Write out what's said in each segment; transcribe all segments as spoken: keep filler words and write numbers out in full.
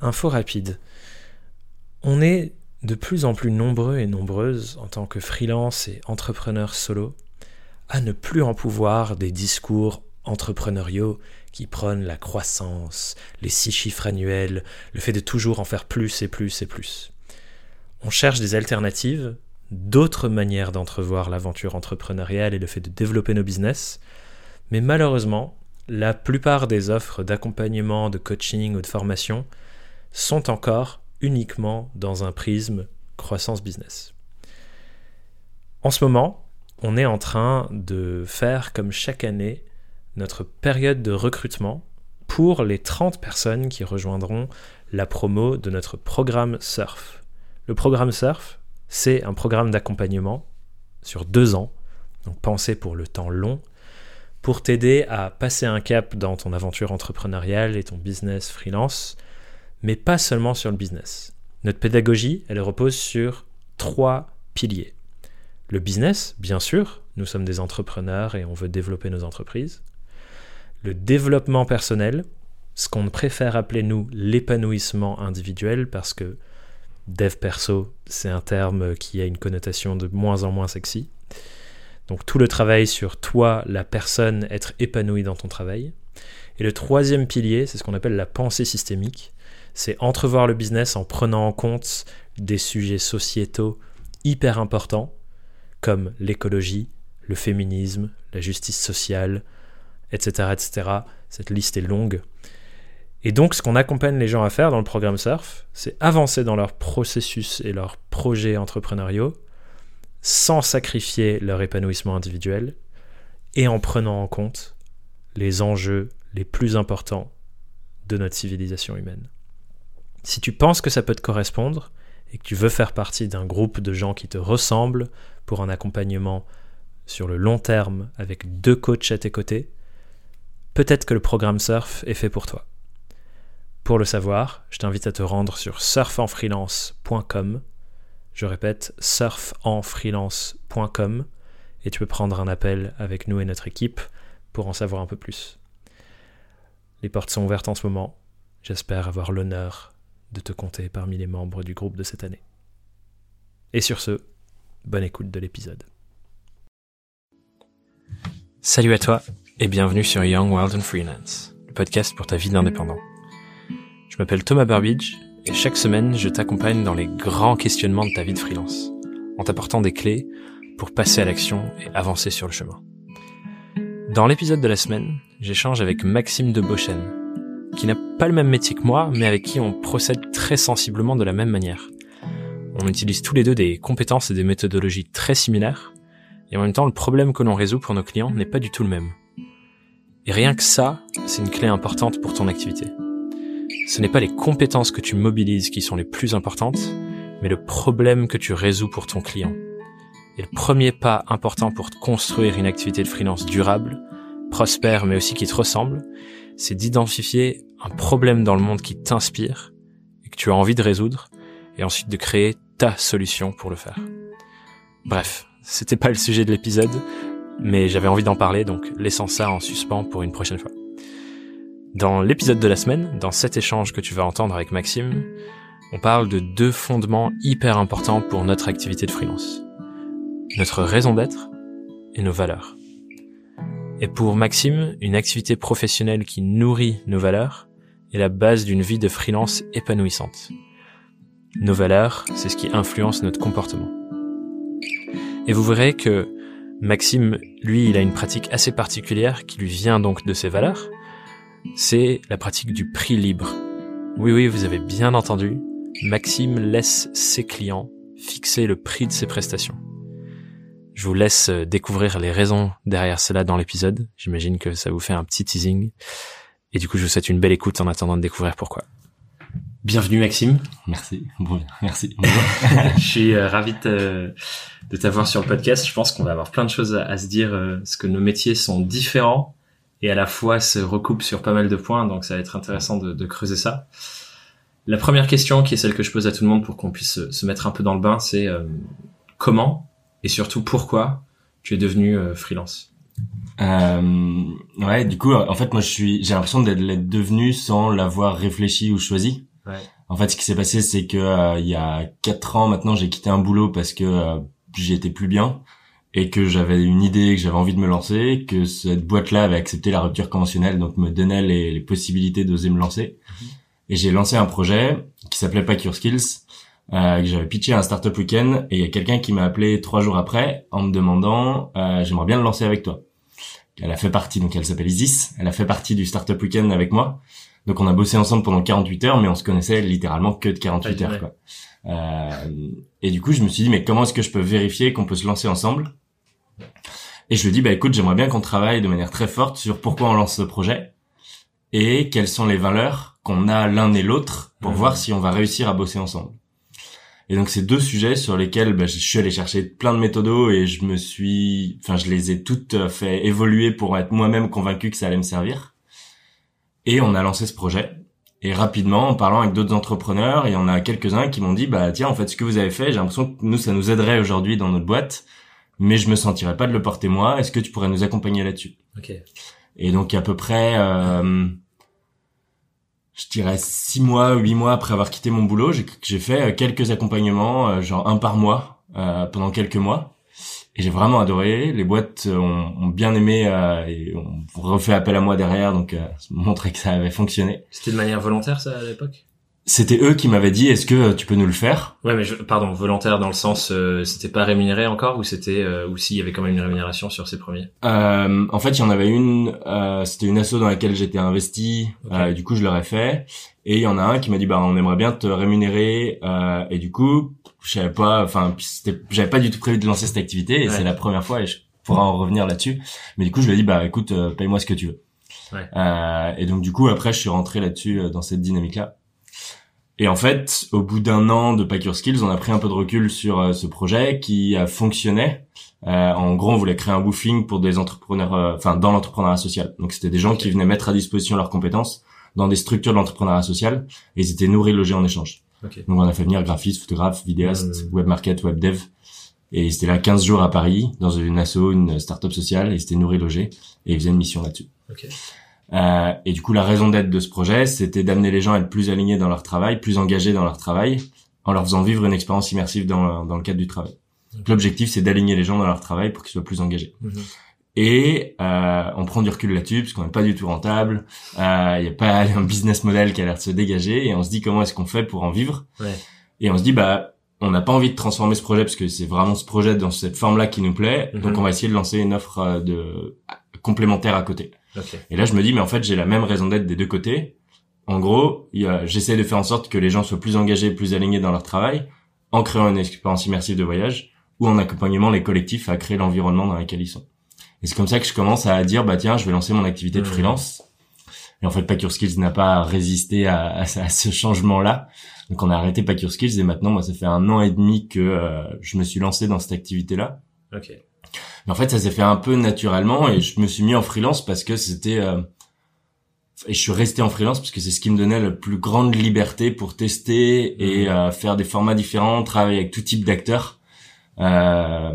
info rapide. On est de plus en plus nombreux et nombreuses en tant que freelance et entrepreneurs solo à ne plus en pouvoir des discours entrepreneuriaux qui prônent la croissance, les six chiffres annuels, le fait de toujours en faire plus et plus et plus. On cherche des alternatives, d'autres manières d'entrevoir l'aventure entrepreneuriale et le fait de développer nos business, mais malheureusement, la plupart des offres d'accompagnement, de coaching ou de formation sont encore uniquement dans un prisme croissance business. En ce moment, on est en train de faire comme chaque année notre période de recrutement pour les trente personnes qui rejoindront la promo de notre programme Surf. Le programme Surf, c'est un programme d'accompagnement sur deux ans, donc pensé pour le temps long, pour t'aider à passer un cap dans ton aventure entrepreneuriale et ton business freelance, mais pas seulement sur le business. Notre pédagogie, elle repose sur trois piliers. Le business, bien sûr, nous sommes des entrepreneurs et on veut développer nos entreprises. Le développement personnel, ce qu'on préfère appeler nous l'épanouissement individuel, parce que dev perso, c'est un terme qui a une connotation de moins en moins sexy. Donc tout le travail sur toi, la personne, être épanoui dans ton travail. Et le troisième pilier, c'est ce qu'on appelle la pensée systémique. C'est entrevoir le business en prenant en compte des sujets sociétaux hyper importants, comme l'écologie, le féminisme, la justice sociale, et cetera, et cetera. Cette liste est longue. Et donc, ce qu'on accompagne les gens à faire dans le programme Surf, c'est avancer dans leur processus et leurs projets entrepreneuriaux sans sacrifier leur épanouissement individuel et en prenant en compte les enjeux les plus importants de notre civilisation humaine. Si tu penses que ça peut te correspondre et que tu veux faire partie d'un groupe de gens qui te ressemblent pour un accompagnement sur le long terme avec deux coachs à tes côtés, peut-être que le programme Surf est fait pour toi. Pour le savoir, je t'invite à te rendre sur surf en freelance point com. Je répète, surf en freelance point com et tu peux prendre un appel avec nous et notre équipe pour en savoir un peu plus. Les portes sont ouvertes en ce moment. J'espère avoir l'honneur de te compter parmi les membres du groupe de cette année. Et sur ce, bonne écoute de l'épisode. Salut à toi et bienvenue sur Young, Wild and Freelance, le podcast pour ta vie d'indépendant. Je m'appelle Thomas Burbidge et chaque semaine, je t'accompagne dans les grands questionnements de ta vie de freelance, en t'apportant des clés pour passer à l'action et avancer sur le chemin. Dans l'épisode de la semaine, j'échange avec Maxime de Beauchesne, qui n'a pas le même métier que moi, mais avec qui on procède très sensiblement de la même manière. On utilise tous les deux des compétences et des méthodologies très similaires, et en même temps, le problème que l'on résout pour nos clients n'est pas du tout le même. Et rien que ça, c'est une clé importante pour ton activité. Ce n'est pas les compétences que tu mobilises qui sont les plus importantes, mais le problème que tu résous pour ton client. Et le premier pas important pour construire une activité de freelance durable, prospère mais aussi qui te ressemble, c'est d'identifier un problème dans le monde qui t'inspire et que tu as envie de résoudre, et ensuite de créer ta solution pour le faire. Bref, c'était pas le sujet de l'épisode, mais j'avais envie d'en parler, donc laissons ça en suspens pour une prochaine fois. Dans l'épisode de la semaine, dans cet échange que tu vas entendre avec Maxime, on parle de deux fondements hyper importants pour notre activité de freelance. Notre raison d'être et nos valeurs. Et pour Maxime, une activité professionnelle qui nourrit nos valeurs est la base d'une vie de freelance épanouissante. Nos valeurs, c'est ce qui influence notre comportement. Et vous verrez que Maxime, lui, il a une pratique assez particulière qui lui vient donc de ses valeurs. C'est la pratique du prix libre. Oui, oui, vous avez bien entendu. Maxime laisse ses clients fixer le prix de ses prestations. Je vous laisse découvrir les raisons derrière cela dans l'épisode. J'imagine que ça vous fait un petit teasing. Et du coup, je vous souhaite une belle écoute en attendant de découvrir pourquoi. Bienvenue Maxime. Merci. Bon, merci. Je suis euh, ravi de, de t'avoir sur le podcast. Je pense qu'on va avoir plein de choses à, à se dire, euh, parce que nos métiers sont différents et à la fois se recoupent sur pas mal de points, donc ça va être intéressant de, de creuser ça. La première question, qui est celle que je pose à tout le monde pour qu'on puisse se, se mettre un peu dans le bain, c'est euh, comment et surtout pourquoi tu es devenu euh, freelance? Euh, ouais, du coup, en fait, moi, je suis, j'ai l'impression d'être l'être devenu sans l'avoir réfléchi ou choisi. Ouais. En fait, ce qui s'est passé, c'est que euh, il y a quatre ans maintenant, j'ai quitté un boulot parce que euh, j'y étais plus bien et que j'avais une idée, que j'avais envie de me lancer, que cette boîte-là avait accepté la rupture conventionnelle, donc me donnait les, les possibilités d'oser me lancer. Mm-hmm. Et j'ai lancé un projet qui s'appelait Pack Your Skills, euh, que j'avais pitché à un startup week-end, et il y a quelqu'un qui m'a appelé trois jours après en me demandant euh, j'aimerais bien le lancer avec toi. Elle a fait partie, donc elle s'appelle Isis, elle a fait partie du startup week-end avec moi. Donc on a bossé ensemble pendant quarante-huit heures, mais on se connaissait littéralement que de quarante-huit heures, quoi. Euh, et du coup, je me suis dit, mais comment est-ce que je peux vérifier qu'on peut se lancer ensemble? Et je lui ai dit, bah écoute, j'aimerais bien qu'on travaille de manière très forte sur pourquoi on lance ce projet et quelles sont les valeurs qu'on a l'un et l'autre pour mmh. voir si on va réussir à bosser ensemble. Et donc c'est deux sujets sur lesquels bah, je suis allé chercher plein de méthodos et je me suis, enfin je les ai toutes fait évoluer pour être moi-même convaincu que ça allait me servir. Et on a lancé ce projet. Et rapidement, en parlant avec d'autres entrepreneurs, il y en a quelques-uns qui m'ont dit, bah tiens, en fait, ce que vous avez fait, j'ai l'impression que nous, ça nous aiderait aujourd'hui dans notre boîte, mais je me sentirais pas de le porter moi. Est-ce que tu pourrais nous accompagner là-dessus? Ok. Et donc à peu près, euh, je dirais six mois, huit mois après avoir quitté mon boulot, j'ai, j'ai fait quelques accompagnements, euh, genre un par mois, euh, pendant quelques mois. Et j'ai vraiment adoré. Les boîtes ont, ont bien aimé euh, et ont refait appel à moi derrière, donc euh, ça montrait que ça avait fonctionné. C'était de manière volontaire, ça, à l'époque? C'était eux qui m'avaient dit, est-ce que tu peux nous le faire? Ouais, mais je, pardon, volontaire dans le sens, euh, c'était pas rémunéré encore, ou c'était, euh, ou s'il y avait quand même une rémunération sur ces premiers? Euh, en fait, il y en avait une, euh, c'était une asso dans laquelle j'étais investi, okay. euh, et du coup, je leur ai fait. Et il y en a un qui m'a dit, bah, on aimerait bien te rémunérer, euh, et du coup, je savais pas, enfin, c'était, j'avais pas du tout prévu de lancer cette activité, et ouais. c'est la première fois, et je pourrais en revenir là-dessus. Mais du coup, je lui ai dit, bah, écoute, euh, paye-moi ce que tu veux. Ouais. Euh, et donc, du coup, après, je suis rentré là-dessus, euh, dans cette dynamique-là. Et en fait, au bout d'un an de Pack Your Skills, on a pris un peu de recul sur euh, ce projet qui euh, fonctionnait. Euh, en gros, on voulait créer un woofing pour des entrepreneurs, euh, enfin, dans l'entrepreneuriat social. Donc, c'était des gens okay. qui venaient mettre à disposition leurs compétences dans des structures de l'entrepreneuriat social, et ils étaient nourris, logés en échange. Okay. Donc, on a fait venir graphistes, photographes, vidéastes, mmh. web market, web dev. Et ils étaient là quinze jours à Paris, dans une asso, une start-up sociale, et ils étaient nourris, logés, et ils faisaient une mission là-dessus. Okay. Euh, et du coup, la raison d'être de ce projet, c'était d'amener les gens à être plus alignés dans leur travail, plus engagés dans leur travail, en leur faisant vivre une expérience immersive dans, dans le cadre du travail. Okay. Donc, l'objectif, c'est d'aligner les gens dans leur travail pour qu'ils soient plus engagés. Mm-hmm. Et euh, on prend du recul là-dessus, parce qu'on n'est pas du tout rentable, il euh, n'y a pas un business model qui a l'air de se dégager, et on se dit comment est-ce qu'on fait pour en vivre. Ouais. Et on se dit, bah, on n'a pas envie de transformer ce projet, parce que c'est vraiment ce projet dans cette forme-là qui nous plaît, mm-hmm. donc on va essayer de lancer une offre de complémentaire à côté. Okay. Et là, je me dis, mais en fait, j'ai la même raison d'être des deux côtés. En gros, il y a, j'essaie de faire en sorte que les gens soient plus engagés, plus alignés dans leur travail, en créant une expérience immersive de voyage, ou en accompagnant les collectifs à créer l'environnement dans lequel ils sont. Et c'est comme ça que je commence à dire, bah tiens, je vais lancer mon activité de freelance. Et en fait, Pack Your Skills n'a pas résisté à, à, à ce changement-là. Donc, on a arrêté Pack Your Skills, et maintenant, moi, ça fait un an et demi que euh, je me suis lancé dans cette activité-là. Ok. Mais en fait, ça s'est fait un peu naturellement, et je me suis mis en freelance parce que c'était... Euh, et je suis resté en freelance parce que c'est ce qui me donnait la plus grande liberté pour tester et euh, faire des formats différents, travailler avec tout type d'acteurs. Euh,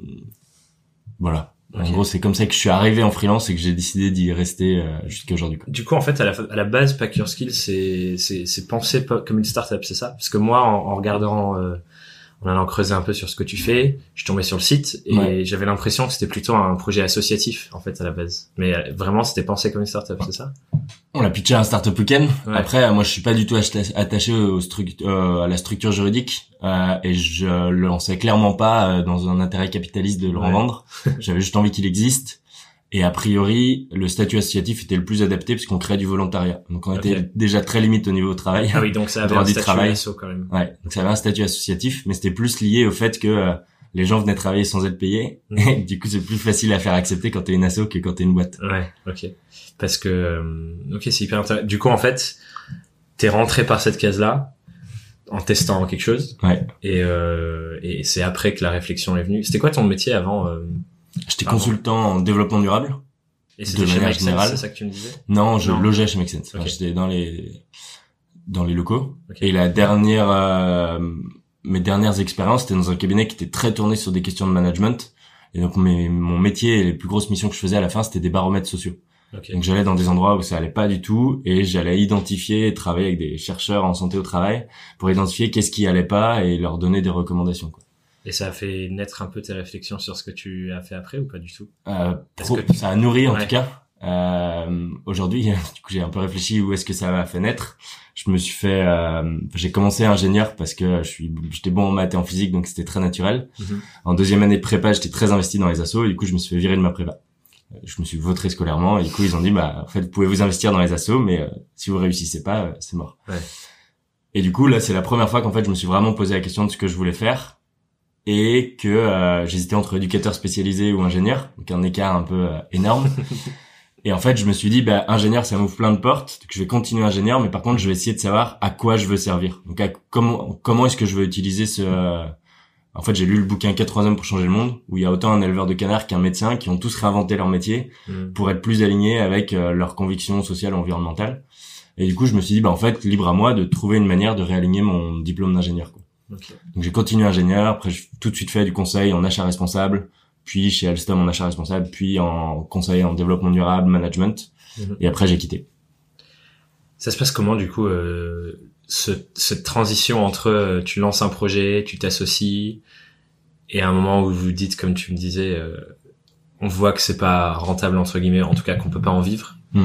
voilà. Okay. En gros, c'est comme ça que je suis arrivé en freelance et que j'ai décidé d'y rester euh, jusqu'à aujourd'hui. Du coup, en fait, à la, à la base, Pack Your Skills, c'est, c'est, c'est pensé comme une startup, c'est ça? Parce que moi, en, en regardant... Euh, en allant creuser un peu sur ce que tu fais, je tombais sur le site et ouais. j'avais l'impression que c'était plutôt un projet associatif en fait à la base. Mais vraiment, c'était pensé comme une startup, c'est ça? On l'a pitché à un startup week-end. Ouais. Après, moi, je suis pas du tout attaché au stru- euh, à la structure juridique euh, et je le lançais clairement pas euh, dans un intérêt capitaliste de le ouais. revendre. J'avais juste envie qu'il existe. Et a priori, le statut associatif était le plus adapté parce qu'on crée du volontariat. Donc on okay. était déjà très limite au niveau travail. Ah oui, donc ça avait un statut travail. Asso quand même. Ouais, donc ça avait un statut associatif, mais c'était plus lié au fait que euh, les gens venaient travailler sans être payés. Mmh. Et du coup, c'est plus facile à faire accepter quand t'es une asso que quand t'es une boîte. Ouais, ok. Parce que, euh, ok, c'est hyper intéressant. Du coup, en fait, t'es rentré par cette case-là en testant quelque chose. Ouais. Et, euh, et c'est après que la réflexion est venue. C'était quoi ton métier avant euh... J'étais Pardon. consultant en développement durable. Et c'était chez Make Sense, c'est ça que tu me disais? Non, je non. logeais chez Make Sense. Enfin, okay. J'étais dans les dans les locaux. Okay. Et la dernière, euh, mes dernières expériences, c'était dans un cabinet qui était très tourné sur des questions de management. Et donc mes, mon métier et les plus grosses missions que je faisais à la fin, c'était des baromètres sociaux. Okay. Donc j'allais dans des endroits où ça allait pas du tout et j'allais identifier et travailler avec des chercheurs en santé au travail pour identifier qu'est-ce qui allait pas et leur donner des recommandations, quoi. Et ça a fait naître un peu tes réflexions sur ce que tu as fait après ou pas du tout? Euh, Est-ce pro- que tu- ça a nourri en Ouais. tout cas. Euh, aujourd'hui, du coup, j'ai un peu réfléchi où est-ce que ça m'a fait naître. Je me suis fait, euh, j'ai commencé ingénieur parce que je suis, j'étais bon en maths et en physique, donc c'était très naturel. Mm-hmm. En deuxième année de prépa, j'étais très investi dans les assos et du coup, je me suis fait virer de ma prépa. Je me suis vautré scolairement et du coup, ils ont dit, bah, en fait, vous pouvez vous investir dans les assos, mais euh, si vous réussissez pas, euh, c'est mort. Ouais. Et du coup, là, c'est la première fois qu'en fait, je me suis vraiment posé la question de ce que je voulais faire. Et que euh, j'hésitais entre éducateur spécialisé ou ingénieur, donc un écart un peu euh, énorme. Et en fait, je me suis dit, bah, ingénieur, ça m'ouvre plein de portes, donc je vais continuer ingénieur, mais par contre, je vais essayer de savoir à quoi je veux servir. Donc, à, comment comment est-ce que je veux utiliser ce... Euh... En fait, j'ai lu le bouquin quatre hommes pour changer le monde, où il y a autant un éleveur de canards qu'un médecin qui ont tous réinventé leur métier Mm. pour être plus alignés avec euh, leurs convictions sociales et environnementales. Et du coup, je me suis dit, bah, en fait, libre à moi de trouver une manière de réaligner mon diplôme d'ingénieur, quoi. Okay. Donc j'ai continué ingénieur, après j'ai tout de suite fait du conseil en achat responsable, puis chez Alstom en achat responsable, puis en conseil en développement durable, management, Mm-hmm. et après j'ai quitté. Ça se passe comment du coup euh, ce, cette transition entre euh, tu lances un projet, tu t'associes et à un moment où vous dites, comme tu me disais, euh, on voit que c'est pas rentable entre guillemets, en tout cas qu'on peut pas en vivre. Mm.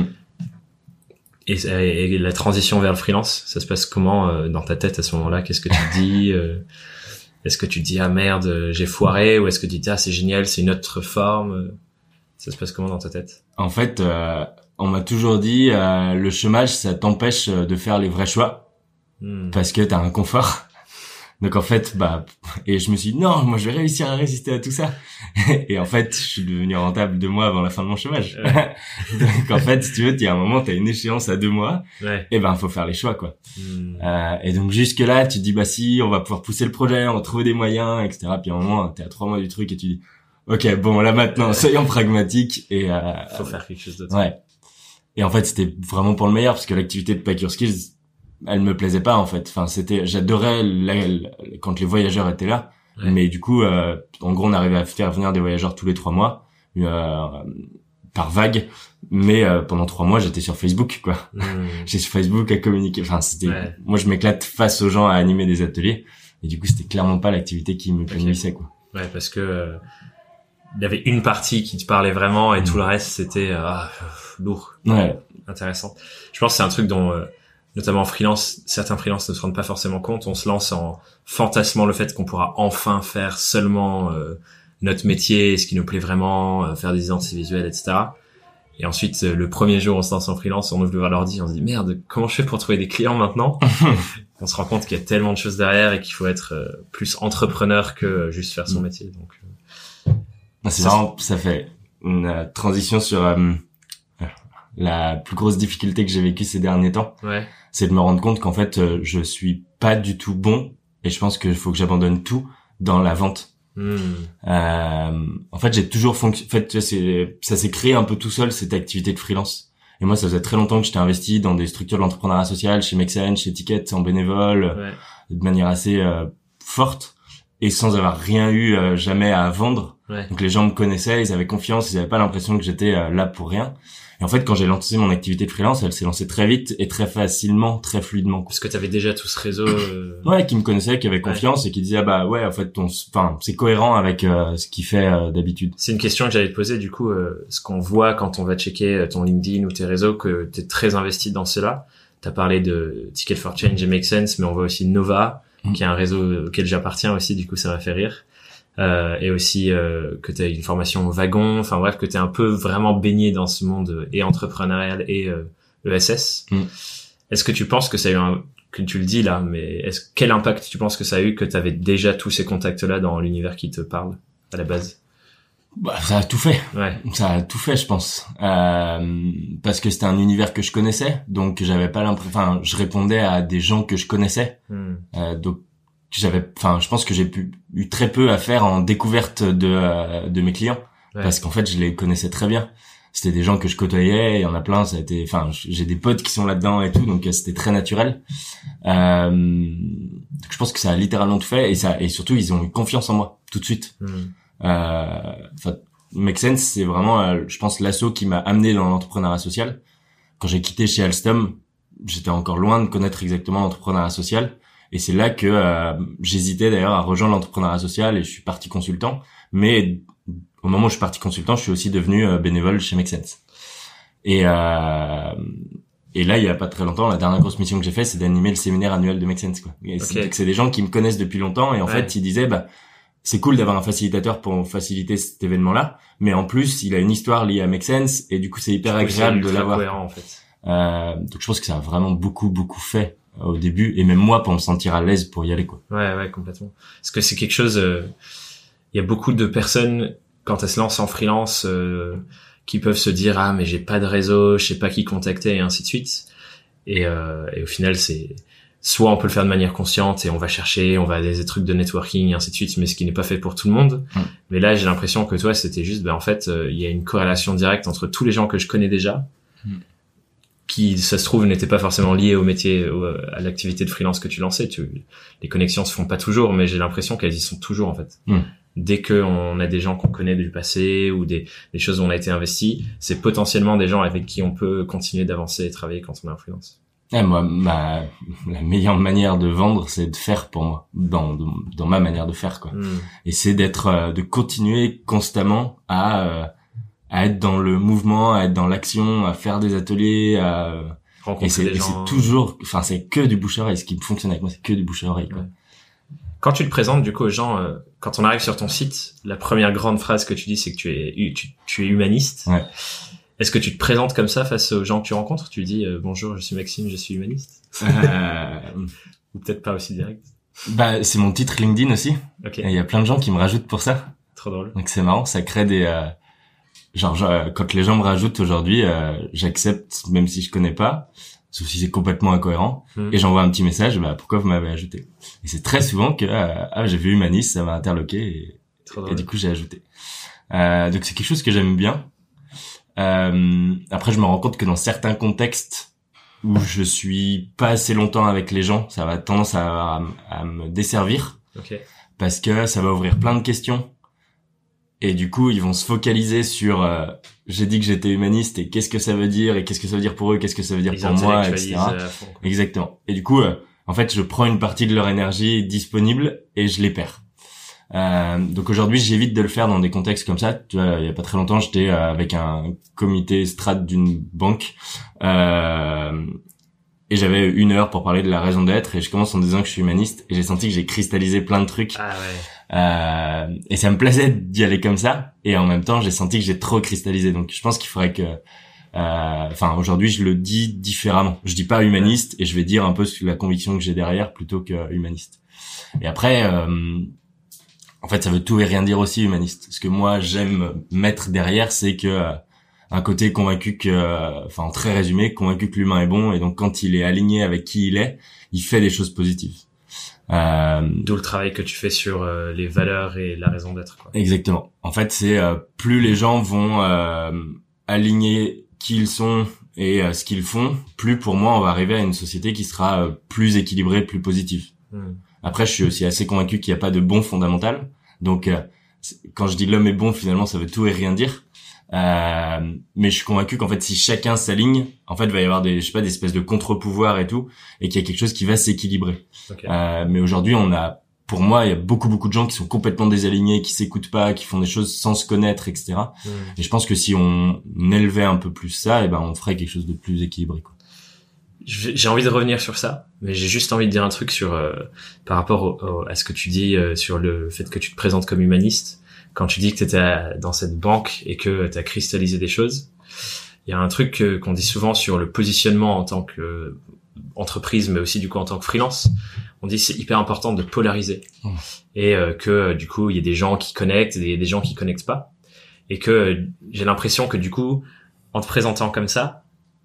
Et, et la transition vers le freelance, ça se passe comment euh, dans ta tête à ce moment-là? Qu'est-ce que tu te dis euh, Est-ce que tu te dis ah merde j'ai foiré, ou est-ce que tu te dis ah c'est génial, c'est une autre forme? Ça se passe comment dans ta tête? En fait, euh, on m'a toujours dit euh, le chômage ça t'empêche de faire les vrais choix Hmm. parce que t'as un confort. Donc en fait, bah, et je me suis dit non, moi je vais réussir à résister à tout ça. Et en fait, je suis devenu rentable deux mois avant la fin de mon chômage. Ouais. Donc en fait, si tu veux, il y a un moment, t'as une échéance à deux mois, Ouais. et ben faut faire les choix, quoi. Hmm. Euh, et donc jusque là, tu te dis bah si, on va pouvoir pousser le projet, on va trouver des moyens, et cetera. Puis à un moment, t'es à trois mois du truc et tu dis ok, bon là maintenant, soyons pragmatiques et euh, Faut faire quelque chose d'autre. ouais. Et en fait, c'était vraiment pour le meilleur parce que l'activité de Pack Your Skills, elle me plaisait pas en fait. Enfin, c'était, j'adorais la- la- quand les voyageurs étaient là, Ouais. mais du coup, euh, en gros, on arrivait à faire venir des voyageurs tous les trois mois, euh, par vague. Mais euh, pendant trois mois, j'étais sur Facebook, quoi. Hmm. J'étais sur Facebook à communiquer. Enfin, c'était, Ouais. moi, je m'éclate face aux gens à animer des ateliers. Et du coup, c'était clairement pas l'activité qui me plaisait, quoi. Ouais, parce que euh, il y avait une partie qui te parlait vraiment et Mm. tout le reste c'était euh, ah, pff, lourd, Ouais. intéressant. Je pense que c'est un truc dont euh, notamment en freelance, certains freelances ne se rendent pas forcément compte. On se lance en fantasmant le fait qu'on pourra enfin faire seulement euh, notre métier, ce qui nous plaît vraiment, euh, faire des identités visuelles, et cetera. Et ensuite, euh, le premier jour, on se lance en freelance, on ouvre l'ordi, on se dit merde, comment je fais pour trouver des clients maintenant? On se rend compte qu'il y a tellement de choses derrière et qu'il faut être euh, plus entrepreneur que euh, juste faire son Mm. métier. Donc, euh, Ah, c'est Ça, marrant, ça fait une euh, transition sur euh, la plus grosse difficulté que j'ai vécue ces derniers temps, ouais, c'est de me rendre compte qu'en fait, euh, je suis pas du tout bon et je pense qu'il faut que j'abandonne tout dans la vente. Hmm. Euh, en fait, j'ai toujours fonctionné. En fait, tu vois, c'est, ça s'est créé un peu tout seul cette activité de freelance. Et moi, ça faisait très longtemps que j'étais investi dans des structures de l'entrepreneuriat social, chez Make Sense, chez Ticket, en bénévole, Ouais. de manière assez euh, forte et sans avoir rien eu euh, jamais à vendre. Ouais. Donc les gens me connaissaient, ils avaient confiance, ils avaient pas l'impression que j'étais euh, là pour rien. Et en fait, quand j'ai lancé mon activité de freelance, elle s'est lancée très vite et très facilement, très fluidement. Parce que t'avais déjà tout ce réseau. Euh... Ouais, qui me connaissait, qui avait confiance et qui disait ah bah ouais, en fait, ton, enfin, c'est cohérent avec euh, ce qu'il fait euh, d'habitude. C'est une question que j'allais te poser, du coup, euh, ce qu'on voit quand on va checker euh, ton LinkedIn ou tes réseaux, que t'es très investi dans cela. T'as parlé de Ticket for Change et Make Sense, mais on voit aussi Nova, Mm. qui est un réseau auquel j'appartiens aussi, du coup ça m'a fait rire. Euh, et aussi euh, que t'as une formation au wagon, enfin bref, que t'es un peu vraiment baigné dans ce monde euh, et entrepreneurial et euh, E S S. Mm. Est-ce que tu penses que ça a eu un, que tu le dis là, mais est-ce, quel impact tu penses que ça a eu que t'avais déjà tous ces contacts-là dans l'univers qui te parle à la base? Bah, ça a tout fait. Ouais. Ça a tout fait, je pense. Euh, parce que c'était un univers que je connaissais, donc j'avais pas l'impression. Enfin, je répondais à des gens que je connaissais, Hmm. euh, donc j'avais. Enfin, je pense que j'ai pu, eu très peu à faire en découverte de euh, de mes clients, Ouais. parce qu'en fait, je les connaissais très bien. C'était des gens que je côtoyais, il y en a plein. Ça a été. Enfin, j'ai des potes qui sont là-dedans et tout, donc euh, c'était très naturel. Euh, donc je pense que ça a littéralement tout fait, et ça et surtout ils ont eu confiance en moi tout de suite. Hmm. Euh, enfin, Make Sense, c'est vraiment, euh, je pense, l'asso qui m'a amené dans l'entrepreneuriat social. Quand j'ai quitté chez Alstom, j'étais encore loin de connaître exactement l'entrepreneuriat social. Et c'est là que euh, j'hésitais d'ailleurs à rejoindre l'entrepreneuriat social et je suis parti consultant. Mais au moment où je suis parti consultant, je suis aussi devenu euh, bénévole chez Make Sense. Et, euh, et là, il y a pas très longtemps, la dernière grosse mission que j'ai fait, c'est d'animer le séminaire annuel de Make Sense, quoi. Et okay. c'est, c'est des gens qui me connaissent depuis longtemps et en ouais. fait, ils disaient, bah, c'est cool d'avoir un facilitateur pour faciliter cet événement-là, mais en plus, il a une histoire liée à Make Sense et du coup, c'est hyper agréable de l'avoir. Cohérent, en fait. Euh, donc je pense que ça a vraiment beaucoup, beaucoup fait au début et même moi pour me sentir à l'aise pour y aller, quoi. Ouais, ouais, complètement. Parce que c'est quelque chose, euh, il y a beaucoup de personnes, quand elles se lancent en freelance, euh, qui peuvent se dire ah mais j'ai pas de réseau, je sais pas qui contacter et ainsi de suite. Et, euh, et au final c'est soit on peut le faire de manière consciente et on va chercher, on va à des trucs de networking et ainsi de suite, mais ce qui n'est pas fait pour tout le monde. Mmh. Mais là j'ai l'impression que toi c'était juste ben en fait euh, il y a une corrélation directe entre tous les gens que je connais déjà, mmh. qui ça se trouve n'étaient pas forcément liés au métier, au, à l'activité de freelance que tu lançais. Tu, les connexions se font pas toujours, mais j'ai l'impression qu'elles y sont toujours en fait. Mmh. Dès que on a des gens qu'on connaît du passé ou des, des choses où on a été investi, c'est potentiellement des gens avec qui on peut continuer d'avancer et travailler quand on est en freelance. Ouais, moi, ma, la meilleure manière de vendre, c'est de faire pour moi, dans, dans, dans ma manière de faire, quoi. Mm. Et c'est d'être, euh, de continuer constamment à, euh, à être dans le mouvement, à être dans l'action, à faire des ateliers, à rencontrer et c'est, des et gens. c'est toujours, enfin, c'est que du bouche à oreille. Ce qui fonctionne avec moi, c'est que du bouche à oreille, quoi. Ouais. Quand tu te présentes du coup aux gens, euh, quand on arrive sur ton site, la première grande phrase que tu dis, c'est que tu es tu, tu es humaniste. Ouais. Est-ce que tu te présentes comme ça face aux gens que tu rencontres? Tu dis euh, bonjour, je suis Maxime, je suis humaniste. Euh... Ou peut-être pas aussi direct. Bah c'est mon titre LinkedIn aussi. Ok. Il y a plein de gens qui me rajoutent pour ça. Trop drôle. Donc c'est marrant, ça crée des euh... genre, genre quand les gens me rajoutent aujourd'hui, euh, j'accepte même si je connais pas. Sauf si c'est complètement incohérent, mmh. et j'envoie un petit message, bah pourquoi vous m'avez ajouté. Et c'est très souvent que euh, ah j'ai vu humaniste, ça m'a interloqué et, et du coup j'ai ajouté. Euh, donc c'est quelque chose que j'aime bien. Euh, après je me rends compte que dans certains contextes où je suis pas assez longtemps avec les gens, ça va tendance à, à, à me desservir, okay. parce que ça va ouvrir plein de questions. Et du coup, ils vont se focaliser sur euh, j'ai dit que j'étais humaniste et qu'est-ce que ça veut dire et qu'est-ce que ça veut dire pour eux, qu'est-ce que ça veut dire ils pour moi, et cetera. Fond, Exactement. Et du coup, euh, en fait, je prends une partie de leur énergie disponible et je les perds. Euh, donc aujourd'hui, j'évite de le faire dans des contextes comme ça. Tu vois, il y a pas très longtemps, j'étais euh, avec un comité strat d'une banque euh, et j'avais une heure pour parler de la raison d'être et je commence en disant que je suis humaniste et j'ai senti que j'ai cristallisé plein de trucs. Ah ouais. Euh, et ça me plaisait d'y aller comme ça et en même temps j'ai senti que j'ai trop cristallisé, donc je pense qu'il faudrait que enfin euh, aujourd'hui je le dis différemment, je dis pas humaniste et je vais dire un peu la conviction que j'ai derrière plutôt que humaniste. Et après euh, en fait ça veut tout et rien dire aussi humaniste. Ce que moi j'aime mettre derrière, c'est que euh, un côté convaincu que enfin en très résumé convaincu que l'humain est bon et donc quand il est aligné avec qui il est, il fait des choses positives. Euh, D'où le travail que tu fais sur euh, les valeurs et la raison d'être, quoi. Exactement. En fait, c'est euh, plus les gens vont euh, aligner qui ils sont et euh, ce qu'ils font, plus pour moi on va arriver à une société qui sera euh, plus équilibrée, plus positive. Mmh. Après, je suis aussi assez convaincu qu'il n'y a pas de bon fondamental. Donc, euh, quand je dis l'homme est bon, finalement, ça veut tout et rien dire. Euh, mais je suis convaincu qu'en fait, si chacun s'aligne, en fait, il va y avoir des, je sais pas, des espèces de contre-pouvoirs et tout, et qu'il y a quelque chose qui va s'équilibrer. Okay. Euh, mais aujourd'hui, on a, pour moi, il y a beaucoup, beaucoup de gens qui sont complètement désalignés, qui s'écoutent pas, qui font des choses sans se connaître, et cetera. Mmh. Et je pense que si on élevait un peu plus ça, et ben, on ferait quelque chose de plus équilibré, quoi. J'ai envie de revenir sur ça, mais j'ai juste envie de dire un truc sur euh, par rapport au, au, à ce que tu dis euh, sur le fait que tu te présentes comme humaniste. Quand tu dis que tu étais dans cette banque et que tu as cristallisé des choses, il y a un truc euh, qu'on dit souvent sur le positionnement en tant que euh, entreprise, mais aussi du coup en tant que freelance. On dit que c'est hyper important de polariser mmh. et euh, que euh, du coup il y a des gens qui connectent et des gens qui connectent pas, et que euh, j'ai l'impression que du coup en te présentant comme ça,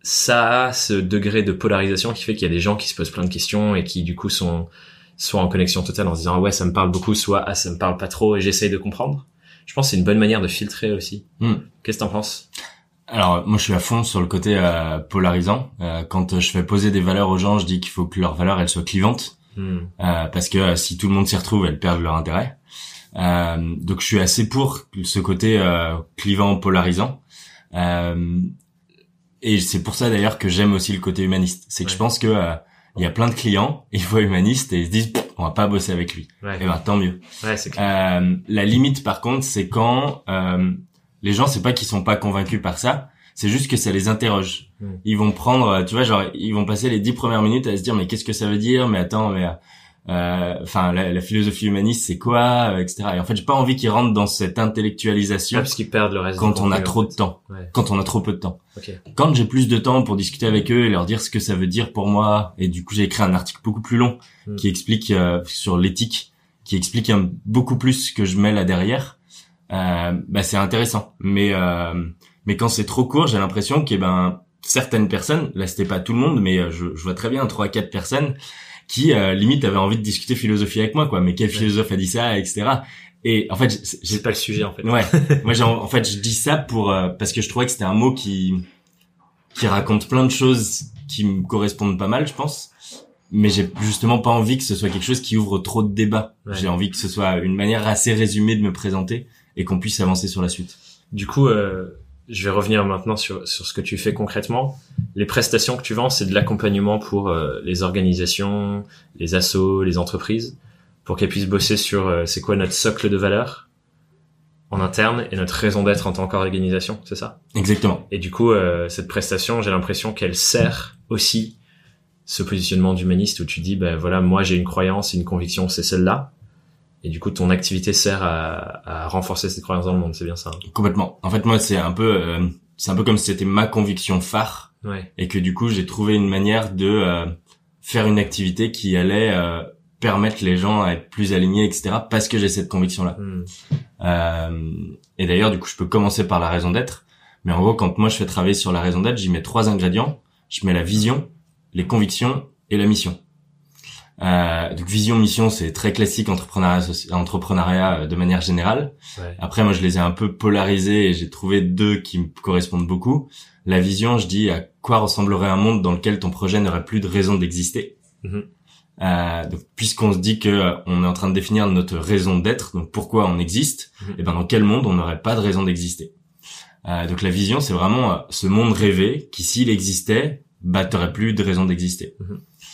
ça a ce degré de polarisation qui fait qu'il y a des gens qui se posent plein de questions et qui du coup sont soit en connexion totale en se disant ouais ça me parle beaucoup, soit ah ça me parle pas trop et j'essaye de comprendre. Je pense que c'est une bonne manière de filtrer aussi. Mmh. Qu'est-ce que t'en penses? Alors moi je suis à fond sur le côté euh, polarisant. Euh, quand je fais poser des valeurs aux gens, je dis qu'il faut que leurs valeurs elles soient clivantes, mmh. euh, parce que euh, si tout le monde s'y retrouve, elles perdent leur intérêt. Euh, donc je suis assez pour ce côté euh, clivant, polarisant. Euh, et c'est pour ça d'ailleurs que j'aime aussi le côté humaniste. C'est que ouais. je pense que euh, il y a plein de clients, ils voient humaniste et ils se disent on va pas bosser avec lui. Ouais. Et ben tant mieux. Ouais, c'est clair. Euh, la limite par contre, c'est quand euh, les gens, c'est pas qu'ils sont pas convaincus par ça, c'est juste que ça les interroge. Mm. Ils vont prendre, tu vois, genre ils vont passer les dix premières minutes à se dire mais qu'est-ce que ça veut dire, mais attends, mais enfin euh, la, la philosophie humaniste c'est quoi, euh, et cetera. Et en fait j'ai pas envie qu'ils rentrent dans cette intellectualisation ah, parce qu'ils perdent le reste quand on contenu, a trop en fait. de temps, ouais. quand on a trop peu de temps. Okay. Quand j'ai plus de temps pour discuter avec eux et leur dire ce que ça veut dire pour moi, et du coup j'ai écrit un article beaucoup plus long mm. qui explique euh, sur l'éthique, qui explique un, beaucoup plus ce que je mets là derrière. Euh, bah c'est intéressant. Mais euh, mais quand c'est trop court, j'ai l'impression que ben certaines personnes, là c'était pas tout le monde, mais euh, je, je vois très bien trois quatre personnes qui euh, limite avaient envie de discuter philosophie avec moi, quoi. Mais quel ouais. philosophe a dit ça, et cetera. Et en fait, j'ai, c'est pas le sujet en fait. Ouais. Moi, j'ai, en fait, je dis ça pour euh, parce que je trouvais que c'était un mot qui qui raconte plein de choses qui me correspondent pas mal, je pense. Mais j'ai justement pas envie que ce soit quelque chose qui ouvre trop de débats. Ouais. J'ai envie que ce soit une manière assez résumée de me présenter et qu'on puisse avancer sur la suite. Du coup, euh, je vais revenir maintenant sur sur ce que tu fais concrètement. Les prestations que tu vends, c'est de l'accompagnement pour euh, les organisations, les assos, les entreprises, pour qu'elles puissent bosser sur euh, c'est quoi notre socle de valeurs en interne et notre raison d'être en tant qu'organisation, c'est ça ? Exactement. Et du coup, euh, cette prestation, j'ai l'impression qu'elle sert aussi ce positionnement d'humaniste où tu dis, ben voilà, moi j'ai une croyance, une conviction, c'est celle-là. Et du coup, ton activité sert à, à renforcer cette croyance dans le monde, c'est bien ça ? Hein ? Complètement. En fait, moi, c'est un peu, euh, c'est un peu comme si c'était ma conviction phare, ouais. et que du coup, j'ai trouvé une manière de euh, faire une activité qui allait euh, permettre les gens à être plus alignés, et cetera. Parce que j'ai cette conviction-là. Mm. Euh, et d'ailleurs, du coup, je peux commencer par la raison d'être. Mais en gros, quand moi je fais travailler sur la raison d'être, j'y mets trois ingrédients. Je mets la vision, les convictions et la mission. Euh, donc vision, mission, c'est très classique entrepreneuriat, entrepreneuriat de manière générale. Ouais. Après, moi, je les ai un peu polarisés et j'ai trouvé deux qui me correspondent beaucoup. La vision, je dis à quoi ressemblerait un monde dans lequel ton projet n'aurait plus de raison d'exister. Mm-hmm. Euh, donc, puisqu'on se dit que euh, on est en train de définir notre raison d'être, donc pourquoi on existe, mm-hmm. et ben dans quel monde on n'aurait pas de raison d'exister. Euh, donc la vision, c'est vraiment euh, ce monde rêvé qui, s'il existait, bah t'aurais plus de raison d'exister. Mm-hmm.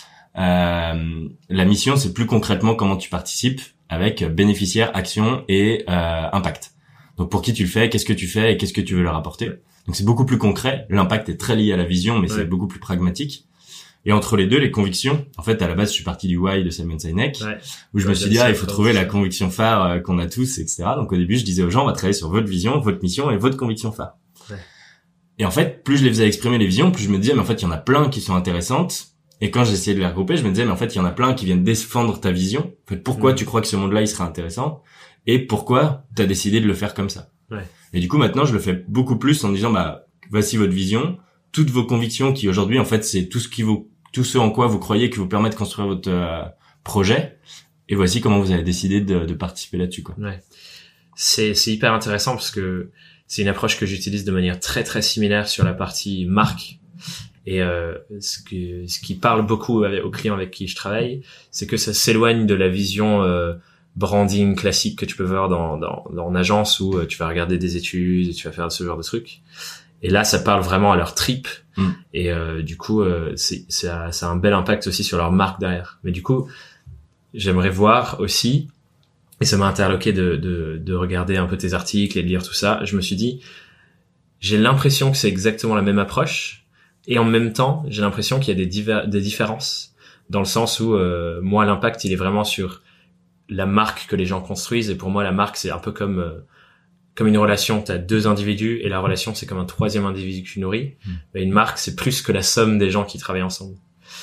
Euh, la mission, c'est plus concrètement comment tu participes avec bénéficiaires, actions et euh, impact. Donc pour qui tu le fais, qu'est-ce que tu fais et qu'est-ce que tu veux leur apporter. Donc c'est beaucoup plus concret. L'impact est très lié à la vision, mais ouais. c'est beaucoup plus pragmatique. Et entre les deux, les convictions, en fait, à la base, je suis parti du why de Simon Sinek, ouais. où je ouais, me suis dit, ah, il faut trouver la conviction phare euh, qu'on a tous, et cetera. Donc au début, je disais aux gens, on va travailler sur votre vision, votre mission et votre conviction phare. Ouais. Et en fait, plus je les faisais exprimer les visions, plus je me disais, mais en fait, il y en a plein qui sont intéressantes. Et quand j'essayais de les regrouper, je me disais, mais en fait, il y en a plein qui viennent défendre ta vision. En fait, pourquoi mmh. tu crois que ce monde-là, il sera intéressant? Et pourquoi t'as décidé de le faire comme ça? Ouais. Et du coup, maintenant, je le fais beaucoup plus en disant, bah, voici votre vision, toutes vos convictions qui, aujourd'hui, en fait, c'est tout ce qui vous, tout ce en quoi vous croyez qui vous permet de construire votre euh, projet. Et voici comment vous avez décidé de, de participer là-dessus, quoi. Ouais. C'est, c'est hyper intéressant parce que c'est une approche que j'utilise de manière très, très similaire sur la partie marque. Et euh, ce, que, ce qui parle beaucoup avec, aux clients avec qui je travaille, c'est que ça s'éloigne de la vision euh, branding classique que tu peux voir dans, dans, dans en agence où euh, tu vas regarder des études, et tu vas faire ce genre de trucs. Et là, ça parle vraiment à leur trip. Mm. Et euh, du coup, euh, c'est, c'est, ça a un bel impact aussi sur leur marque derrière. Mais du coup, j'aimerais voir aussi, et ça m'a interloqué de, de, de regarder un peu tes articles et de lire tout ça. Je me suis dit, j'ai l'impression que c'est exactement la même approche. Et en même temps, j'ai l'impression qu'il y a des, diver- des différences dans le sens où euh, moi, l'impact, il est vraiment sur la marque que les gens construisent. Et pour moi, la marque, c'est un peu comme euh, comme une relation. Tu as deux individus et la relation, c'est comme un troisième individu que tu nourris. Mmh. Mais une marque, c'est plus que la somme des gens qui travaillent ensemble.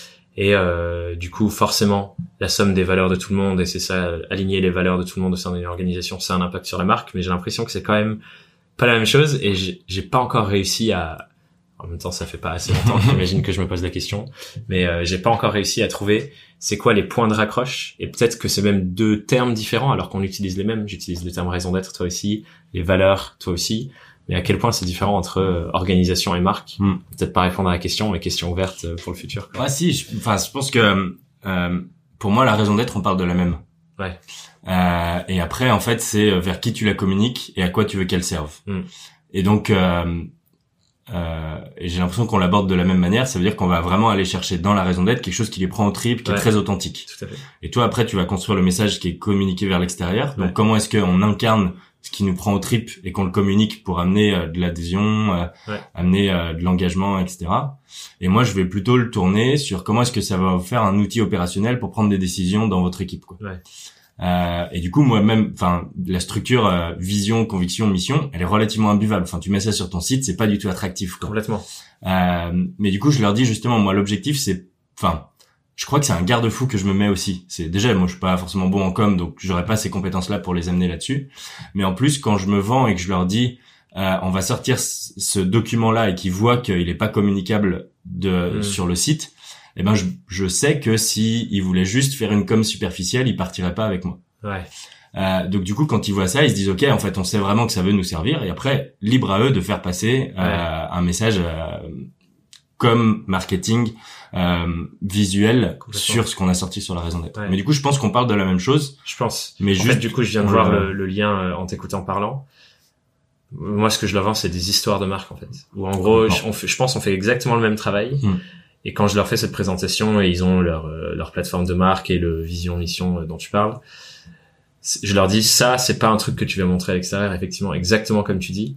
Et euh, du coup, forcément, la somme des valeurs de tout le monde, et c'est ça, aligner les valeurs de tout le monde au sein d'une organisation, c'est un impact sur la marque. Mais j'ai l'impression que c'est quand même pas la même chose. Et j'ai, j'ai pas encore réussi à... En même temps, ça fait pas assez longtemps, j'imagine que je me pose la question. Mais euh, j'ai pas encore réussi à trouver c'est quoi les points de raccroche. Et peut-être que c'est même deux termes différents alors qu'on utilise les mêmes. J'utilise le terme raison d'être, toi aussi. Les valeurs, toi aussi. Mais à quel point c'est différent entre euh, organisation et marque. Mm. Peut-être pas répondre à la question, mais question ouverte pour le futur. Ah si, je, enfin, je pense que euh, pour moi, la raison d'être, on parle de la même. Ouais. Euh, et après, en fait, c'est vers qui tu la communiques et à quoi tu veux qu'elle serve. Mm. Et donc, euh, euh, et j'ai l'impression qu'on l'aborde de la même manière. Ça veut dire qu'on va vraiment aller chercher dans la raison d'être quelque chose qui les prend au tripes, qui ouais. est très authentique. Tout à fait. Et toi, après, tu vas construire le message qui est communiqué vers l'extérieur. Donc, ouais. comment est-ce qu'on incarne ce qui nous prend au tripes et qu'on le communique pour amener euh, de l'adhésion, euh, ouais. amener euh, de l'engagement, et cetera. Et moi, je vais plutôt le tourner sur comment est-ce que ça va vous faire un outil opérationnel pour prendre des décisions dans votre équipe, quoi. Ouais. Euh, et du coup, moi-même, enfin, la structure euh, vision, conviction, mission, elle est relativement imbuvable. Enfin, tu mets ça sur ton site, c'est pas du tout attractif, quoi. Complètement. Euh, mais du coup, je leur dis justement, moi, l'objectif, c'est, enfin, je crois que c'est un garde-fou que je me mets aussi. C'est déjà, moi, je suis pas forcément bon en com, donc j'aurais pas ces compétences-là pour les amener là-dessus. Mais en plus, quand je me vends et que je leur dis, euh, on va sortir c- ce document-là et qu'ils voient qu'il est pas communicable de mmh. sur le site. Eh ben, je, je sais que si ils voulaient juste faire une com superficielle, ils partiraient pas avec moi. Ouais. Euh, donc du coup, quand ils voient ça, ils se disent ok, en fait, on sait vraiment que ça veut nous servir. Et après, libre à eux de faire passer euh, ouais. un message euh, comme marketing euh, visuel sur ce qu'on a sorti sur la raison d'être. Ouais. Mais du coup, je pense qu'on parle de la même chose. Je pense. Mais en juste, fait, du coup, je viens de voir le, le lien euh, en t'écoutant parlant. Moi, ce que je leur vends, c'est des histoires de marque, en fait. Où en gros, je, on fait, je pense, on fait exactement le même travail. Mm. Et quand je leur fais cette présentation et ils ont leur euh, leur plateforme de marque et le vision mission euh, dont tu parles, je leur dis ça, c'est pas un truc que tu vas montrer à l'extérieur, effectivement, exactement comme tu dis.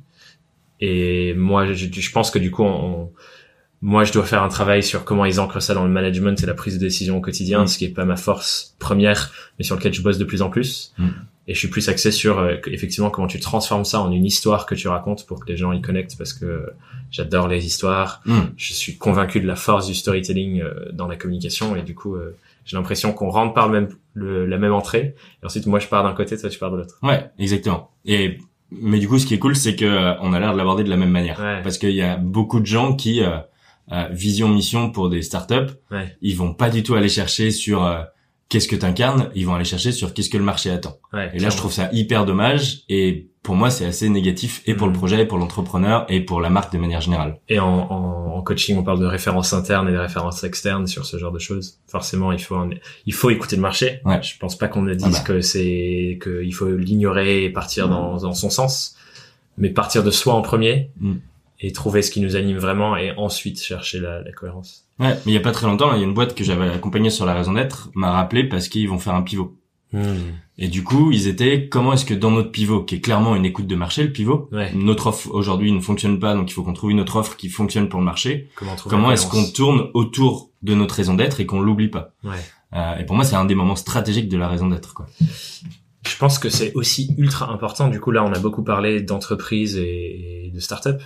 Et moi, je, je pense que du coup, on, moi, je dois faire un travail sur comment ils ancrent ça dans le management et la prise de décision au quotidien, mmh. ce qui est pas ma force première, mais sur lequel je bosse de plus en plus. Mmh. Et je suis plus axé sur euh, effectivement comment tu transformes ça en une histoire que tu racontes pour que les gens y connectent, parce que j'adore les histoires. Mm. Je suis convaincu de la force du storytelling euh, dans la communication, et du coup euh, j'ai l'impression qu'on rentre par le même le, la même entrée, et ensuite moi je pars d'un côté, toi tu pars de l'autre. Ouais, exactement. Et mais du coup ce qui est cool, c'est que euh, on a l'air de l'aborder de la même manière, ouais. parce qu'il y a beaucoup de gens qui euh, euh, vision mission pour des startups, ouais. ils vont pas du tout aller chercher sur euh, qu'est-ce que t'incarnes, ils vont aller chercher sur qu'est-ce que le marché attend. Ouais, et là, je trouve ça hyper dommage, et pour moi, c'est assez négatif, et pour mmh. le projet, et pour l'entrepreneur, et pour la marque de manière générale. Et en, en, en coaching, on parle de références internes et de références externes sur ce genre de choses. Forcément, il faut, un, il faut écouter le marché. Ouais. Je pense pas qu'on ne dise ah bah. que c'est, que il faut l'ignorer et partir mmh. dans, dans son sens, mais partir de soi en premier, mmh. et trouver ce qui nous anime vraiment, et ensuite chercher la, la cohérence. Ouais, mais il y a pas très longtemps, il y a une boîte que j'avais accompagnée sur la raison d'être m'a rappelé parce qu'ils vont faire un pivot. Mmh. Et du coup, ils étaient, comment est-ce que dans notre pivot, qui est clairement une écoute de marché, le pivot, ouais. notre offre aujourd'hui ne fonctionne pas, donc il faut qu'on trouve une autre offre qui fonctionne pour le marché. Comment, comment est-ce qu'on tourne autour de notre raison d'être et qu'on l'oublie pas? Ouais. Euh, et pour moi, c'est un des moments stratégiques de la raison d'être, quoi. Je pense que c'est aussi ultra important. Du coup, là, on a beaucoup parlé d'entreprise et, et de start-up.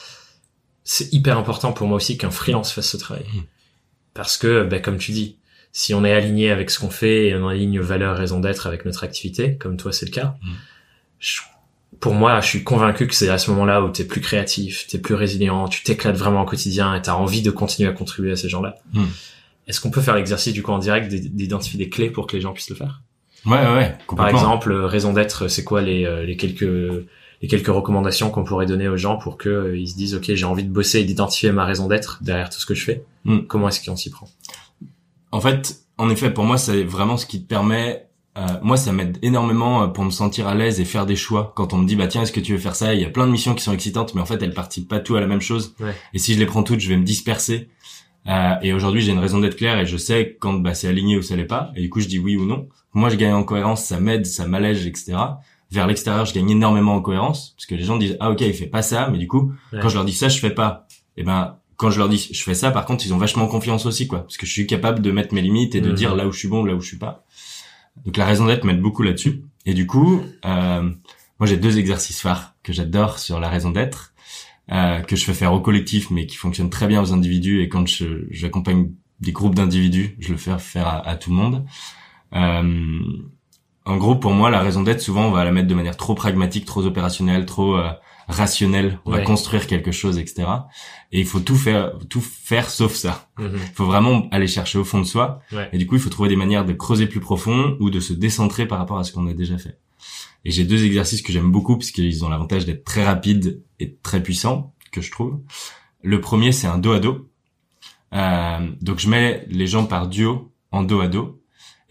C'est hyper important pour moi aussi qu'un freelance fasse ce travail. Mmh. Parce que, ben, comme tu dis, si on est aligné avec ce qu'on fait et on aligne valeur, raison d'être avec notre activité, comme toi c'est le cas, mmh. je, pour moi, je suis convaincu que c'est à ce moment-là où t'es plus créatif, t'es plus résilient, tu t'éclates vraiment au quotidien et t'as envie de continuer à contribuer à ces gens-là. Mmh. Est-ce qu'on peut faire l'exercice du coup en direct d'identifier des clés pour que les gens puissent le faire? Ouais, ouais, ouais, complètement. Par exemple, raison d'être, c'est quoi les, les quelques... et quelques recommandations qu'on pourrait donner aux gens pour que euh, ils se disent ok, j'ai envie de bosser et d'identifier ma raison d'être derrière tout ce que je fais. Mm. Comment est-ce qu'on s'y prend? En fait, en effet, pour moi, c'est vraiment ce qui te permet. Euh, moi, ça m'aide énormément pour me sentir à l'aise et faire des choix. Quand on me dit bah tiens, est-ce que tu veux faire ça? Il y a plein de missions qui sont excitantes, mais en fait, elles participent pas tout à la même chose. Ouais. Et si je les prends toutes, je vais me disperser. Euh, et aujourd'hui, j'ai une raison d'être claire et je sais quand bah c'est aligné ou ça l'est pas. Et du coup, je dis oui ou non. Moi, je gagne en cohérence, ça m'aide, ça m'allège, et cetera. Vers l'extérieur, je gagne énormément en cohérence, parce que les gens disent ah ok, il fait pas ça, mais du coup ouais. quand je leur dis ça, je fais pas. Et ben quand je leur dis je fais ça, par contre ils ont vachement confiance aussi, quoi, parce que je suis capable de mettre mes limites et de mmh. dire là où je suis bon ou là où je suis pas. Donc la raison d'être m'aide beaucoup là-dessus. Et du coup euh, moi j'ai deux exercices phares que j'adore sur la raison d'être, euh, que je fais faire au collectif mais qui fonctionnent très bien aux individus, et quand je j'accompagne des groupes d'individus, je le fais faire à, à tout le monde. euh, En gros, pour moi, la raison d'être, souvent, on va la mettre de manière trop pragmatique, trop opérationnelle, trop euh, rationnelle. On ouais. va construire quelque chose, et cetera. Et il faut tout faire, tout faire sauf ça. Il mm-hmm. faut vraiment aller chercher au fond de soi. Ouais. Et du coup, il faut trouver des manières de creuser plus profond ou de se décentrer par rapport à ce qu'on a déjà fait. Et j'ai deux exercices que j'aime beaucoup parce qu'ils ont l'avantage d'être très rapides et très puissants, que je trouve. Le premier, c'est un dos à dos. Euh, donc, je mets les gens par duo en dos à dos.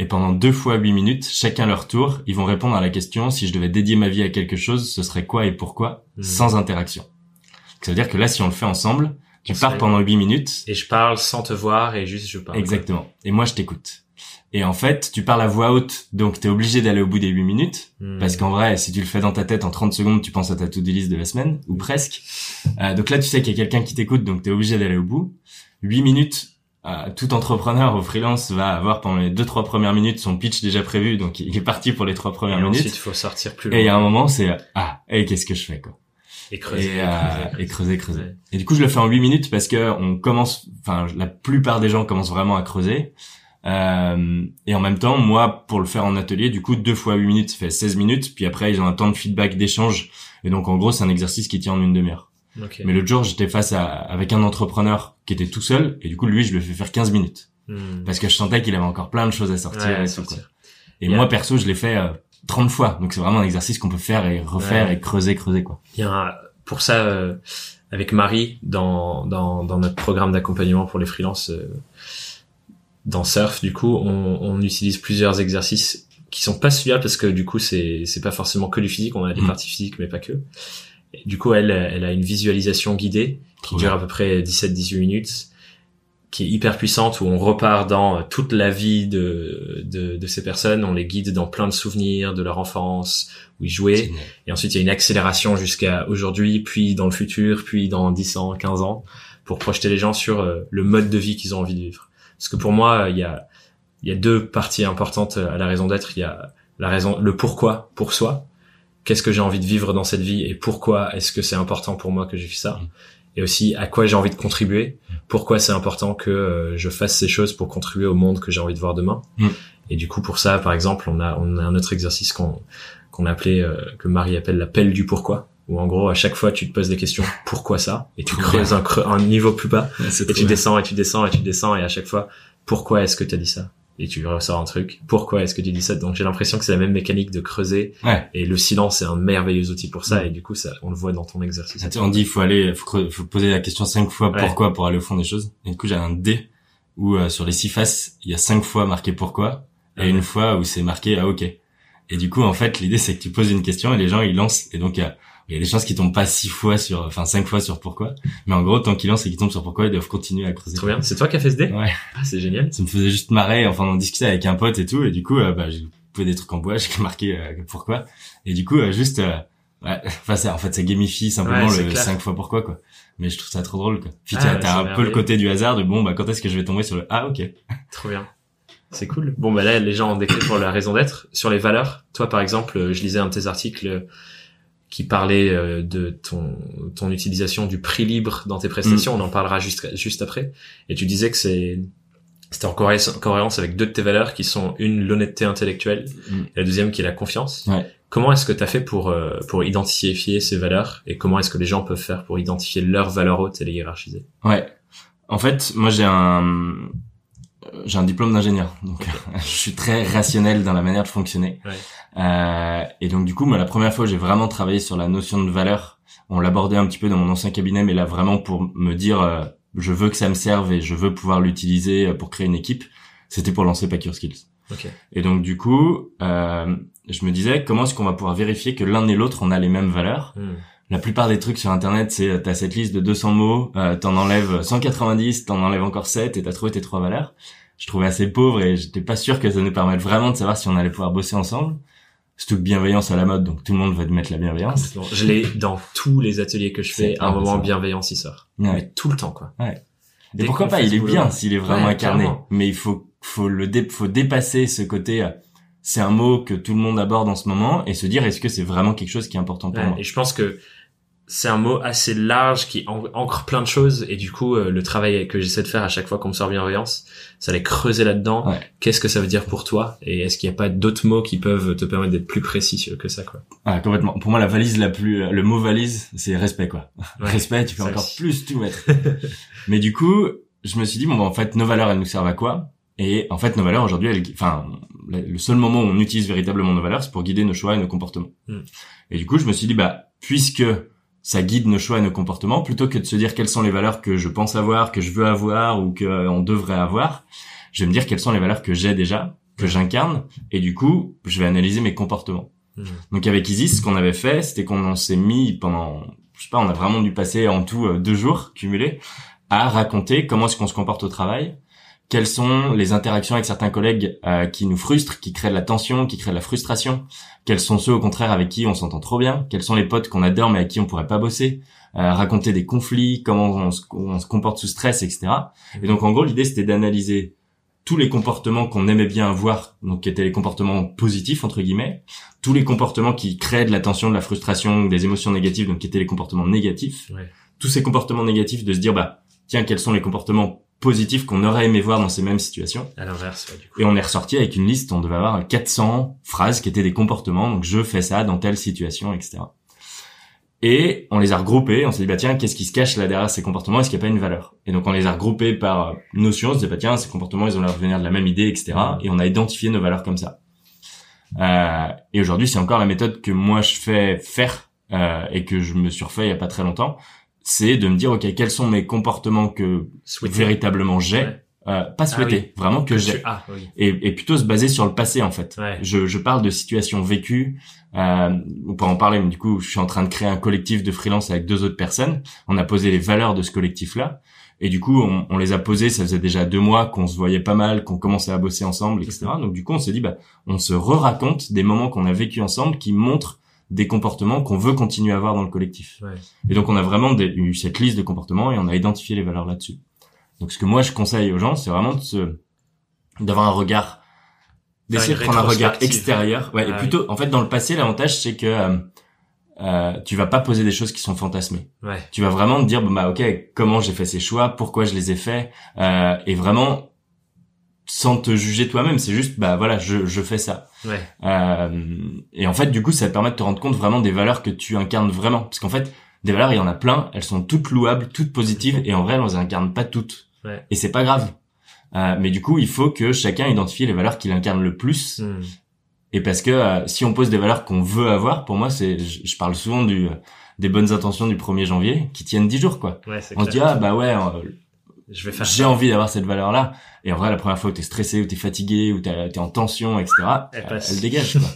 Et pendant deux fois huit minutes, chacun leur tour, ils vont répondre à la question si je devais dédier ma vie à quelque chose, ce serait quoi et pourquoi, mmh. sans interaction. Ça veut dire que là, si on le fait ensemble, tu on pars pendant huit minutes. Et je parle sans te voir et juste je parle. Exactement. Quoi. Et moi, je t'écoute. Et en fait, tu parles à voix haute, donc t'es obligé d'aller au bout des huit minutes, mmh. parce qu'en vrai, si tu le fais dans ta tête en trente secondes, tu penses à ta to-do list de la semaine, ou presque. Euh, donc là, tu sais qu'il y a quelqu'un qui t'écoute, donc t'es obligé d'aller au bout. huit minutes, euh, tout entrepreneur au freelance va avoir pendant les deux trois premières minutes son pitch déjà prévu, donc il est parti pour les trois premières et minutes. Ensuite, il faut sortir plus loin. Et il y a un moment, c'est ah, et qu'est-ce que je fais quoi. Et creuser, et, euh, creuser, et creuser, creuser. Ouais. Et du coup, je le fais en huit minutes parce que on commence, enfin, la plupart des gens commencent vraiment à creuser. Euh, et en même temps, moi, pour le faire en atelier, du coup, deux fois huit minutes, ça fait seize minutes. Puis après, ils ont un temps de feedback, d'échange. Et donc, en gros, c'est un exercice qui tient en une demi-heure. Okay. Mais l'autre jour, j'étais face à, avec un entrepreneur qui était tout seul. Et du coup, lui, je le fais faire quinze minutes. Hmm. Parce que je sentais qu'il avait encore plein de choses à sortir. Ouais, et, sortir. Tout, quoi. Et yeah. moi, perso, je l'ai fait euh, trente fois. Donc, c'est vraiment un exercice qu'on peut faire et refaire ouais. et creuser, creuser, quoi. Il y a un, pour ça, euh, avec Marie, dans, dans, dans notre programme d'accompagnement pour les freelances, euh, dans Surf, du coup, on, on utilise plusieurs exercices qui sont pas celui-là parce que du coup, c'est, c'est pas forcément que du physique. On a des mmh. parties physiques, mais pas que. Et du coup, elle, elle a une visualisation guidée qui dure à peu près dix-sept à dix-huit minutes, qui est hyper puissante, où on repart dans toute la vie de, de, de ces personnes. On les guide dans plein de souvenirs de leur enfance, où ils jouaient. Et ensuite, il y a une accélération jusqu'à aujourd'hui, puis dans le futur, puis dans dix ans, quinze ans, pour projeter les gens sur euh, le mode de vie qu'ils ont envie de vivre. Parce que pour moi, il y a, il y a deux parties importantes à la raison d'être. Il y a la raison, le pourquoi pour soi. Qu'est-ce que j'ai envie de vivre dans cette vie et pourquoi est-ce que c'est important pour moi que j'ai fait ça? Mmh. Et aussi à quoi j'ai envie de contribuer. Pourquoi c'est important que euh, je fasse ces choses pour contribuer au monde que j'ai envie de voir demain. Mmh. Et du coup, pour ça, par exemple, on a, on a un autre exercice qu'on, qu'on appelait, euh, que Marie appelle la pelle du pourquoi. Où en gros, à chaque fois, tu te poses des questions, pourquoi ça? Et tu creuses un, creux, un niveau plus bas. Ouais, et tu bien. descends, et tu descends, et tu descends, et à chaque fois, pourquoi est-ce que tu as dit ça? Et tu ressors un truc. Pourquoi est-ce que tu dis ça? Donc j'ai l'impression que c'est la même mécanique de creuser. Ouais. Et le silence, c'est un merveilleux outil pour ça. Ouais. Et du coup, ça, on le voit dans ton exercice. On dit, il faut aller, faut, creux, faut poser la question cinq fois pourquoi ouais. pour aller au fond des choses. Et du coup, j'ai un dé où euh, sur les six faces, il y a cinq fois marqué pourquoi, et ouais. une fois où c'est marqué ah ok. Et du coup, en fait, l'idée c'est que tu poses une question et les gens ils lancent. Et donc il y a Il y a des chances qu'ils tombent pas six fois sur, enfin cinq fois sur pourquoi. Mais en gros, tant qu'ils lancent et qu'ils tombent sur pourquoi, ils doivent continuer à creuser. Trop bien. C'est toi qui as fait ce dé? Ouais. Ah, c'est génial. Ça me faisait juste marrer. Enfin, on discutait avec un pote et tout. Et du coup, euh, bah, j'ai posé des trucs en bois, j'ai marqué euh, pourquoi. Et du coup, euh, juste, euh, ouais, enfin, ça, en fait, ça gamifie simplement ouais, le clair. cinq fois pourquoi, quoi. Mais je trouve ça trop drôle, quoi. Puis ah, t'as, t'as un peu le côté du hasard de bon, bah, quand est-ce que je vais tomber sur le ah, ok. Trop bien. C'est cool. Bon, bah là, les gens ont décrit pour la raison d'être. Sur les valeurs, toi, par exemple, je lisais un de tes articles qui parlait de ton ton utilisation du prix libre dans tes prestations. Mmh. On en parlera juste juste après. Et tu disais que c'est c'était en cohérence avec deux de tes valeurs qui sont une l'honnêteté intellectuelle mmh. et la deuxième qui est la confiance. Ouais. Comment est-ce que tu as fait pour pour identifier ces valeurs et comment est-ce que les gens peuvent faire pour identifier leurs valeurs hautes et les hiérarchiser? Ouais. En fait, moi j'ai un j'ai un diplôme d'ingénieur, donc okay. je suis très rationnel dans la manière de fonctionner. Ouais. Euh, et donc du coup, moi, la première fois où j'ai vraiment travaillé sur la notion de valeur, on l'abordait un petit peu dans mon ancien cabinet, mais là vraiment pour me dire, euh, je veux que ça me serve et je veux pouvoir l'utiliser pour créer une équipe, c'était pour lancer Pack Your Skills. Okay. Et donc du coup, euh, je me disais, comment est-ce qu'on va pouvoir vérifier que l'un et l'autre on a les mêmes valeurs? Mm. La plupart des trucs sur internet, c'est t'as cette liste de deux cents mots, euh, t'en enlèves cent quatre-vingt-dix, t'en enlèves encore sept et t'as trouvé tes trois valeurs. Je trouvais assez pauvre et j'étais pas sûr que ça nous permette vraiment de savoir si on allait pouvoir bosser ensemble. Surtout que bienveillance à la mode, donc tout le monde va te mettre la bienveillance. Je l'ai dans tous les ateliers que je fais, à un moment bienveillance il sort. Ouais. Mais tout le temps, quoi. Ouais. Et pourquoi pas, il est bien s'il est vraiment ouais, incarné. Clairement. Mais il faut, faut le dé, faut dépasser ce côté, c'est un mot que tout le monde aborde en ce moment et se dire est-ce que c'est vraiment quelque chose qui est important pour ouais, moi. Et je pense que c'est un mot assez large qui ancre plein de choses et du coup euh, le travail que j'essaie de faire à chaque fois qu'on me sort bienveillance, ça allait creuser là-dedans. Ouais. Qu'est-ce que ça veut dire pour toi et est-ce qu'il n'y a pas d'autres mots qui peuvent te permettre d'être plus précis que ça, quoi? Ah, complètement. Pour moi, la valise la plus, le mot valise, c'est respect, quoi. Ouais, respect, tu peux encore aussi. Plus tout mettre. Mais du coup, je me suis dit bon, bah, en fait, nos valeurs, elles nous servent à quoi? Et en fait, nos valeurs aujourd'hui, elles, enfin, le seul moment où on utilise véritablement nos valeurs, c'est pour guider nos choix et nos comportements. Mm. Et du coup, je me suis dit bah, puisque ça guide nos choix et nos comportements, plutôt que de se dire quelles sont les valeurs que je pense avoir, que je veux avoir ou que on devrait avoir, je vais me dire quelles sont les valeurs que j'ai déjà que j'incarne, et du coup, je vais analyser mes comportements. Mmh. Donc avec Isis, ce qu'on avait fait, c'était qu'on s'est mis pendant, je sais pas, on a vraiment dû passer en tout euh, deux jours cumulés à raconter comment est-ce qu'on se comporte au travail, quelles sont les interactions avec certains collègues euh, qui nous frustrent, qui créent de la tension, qui créent de la frustration, quels sont ceux au contraire avec qui on s'entend trop bien, quels sont les potes qu'on adore mais avec qui on pourrait pas bosser, euh, raconter des conflits, comment on se, on se comporte sous stress, et cetera. Et donc en gros l'idée c'était d'analyser tous les comportements qu'on aimait bien avoir, donc qui étaient les comportements positifs entre guillemets, tous les comportements qui créaient de la tension, de la frustration, des émotions négatives, donc qui étaient les comportements négatifs. Ouais. Tous ces comportements négatifs, de se dire bah tiens quels sont les comportements positifs qu'on aurait aimé voir dans ces mêmes situations. À l'inverse, ouais, du coup. Et on est ressorti avec une liste, on devait avoir quatre cents phrases qui étaient des comportements, donc je fais ça dans telle situation, et cetera. Et on les a regroupés, on s'est dit bah tiens qu'est-ce qui se cache là derrière ces comportements, est-ce qu'il n'y a pas une valeur? Et donc on les a regroupés par notion, on se dit bah tiens ces comportements ils ont l'air de venir de la même idée, et cetera. Et on a identifié nos valeurs comme ça. Euh, et aujourd'hui c'est encore la méthode que moi je fais faire euh, et que je me suis refait il y a pas très longtemps, c'est de me dire ok quels sont mes comportements que souhaiter. Véritablement j'ai, ouais. euh, pas souhaiter, ah, oui. vraiment que, que j'ai, ah, oui. et, et plutôt se baser sur le passé en fait. Ouais. Je, je parle de situations vécues. Euh, on peut en parler, mais du coup, je suis en train de créer un collectif de freelance avec deux autres personnes. On a posé les valeurs de ce collectif-là, et du coup, on, on les a posées. Ça faisait déjà deux mois qu'on se voyait pas mal, qu'on commençait à bosser ensemble, et cetera. Donc du coup, on s'est dit, bah, on se re-raconte des moments qu'on a vécu ensemble qui montrent des comportements qu'on veut continuer à avoir dans le collectif. Ouais. Et donc, on a vraiment des, eu cette liste de comportements et on a identifié les valeurs là-dessus. Donc, ce que moi je conseille aux gens, c'est vraiment de se, d'avoir un regard. D'essayer de prendre un regard extérieur. Ouais, ah, et plutôt, oui. En fait, dans le passé, l'avantage, c'est que euh, euh, tu vas pas poser des choses qui sont fantasmées. Ouais. Tu vas vraiment te dire, bon, bah, ok, comment j'ai fait ces choix, pourquoi je les ai faits, euh, et vraiment, sans te juger toi-même, c'est juste, bah, voilà, je, je fais ça. Ouais. Euh, et en fait, du coup, ça te permet de te rendre compte vraiment des valeurs que tu incarnes vraiment. Parce qu'en fait, des valeurs, il y en a plein, elles sont toutes louables, toutes positives, et en vrai, on les incarne pas toutes. Ouais. Et c'est pas grave. Euh, mais du coup, il faut que chacun identifie les valeurs qu'il incarne le plus. Mmh. Et parce que euh, si on pose des valeurs qu'on veut avoir, pour moi, c'est, je, je parle souvent du des bonnes intentions du premier janvier qui tiennent dix jours, quoi. Ouais, c'est on clair. se dit ah bah ouais, euh, je vais faire j'ai ça. envie d'avoir cette valeur-là. Et en vrai, la première fois où t'es stressé, où t'es fatigué, où t'es, t'es en tension, et cetera, elle, elle, elle dégage, quoi.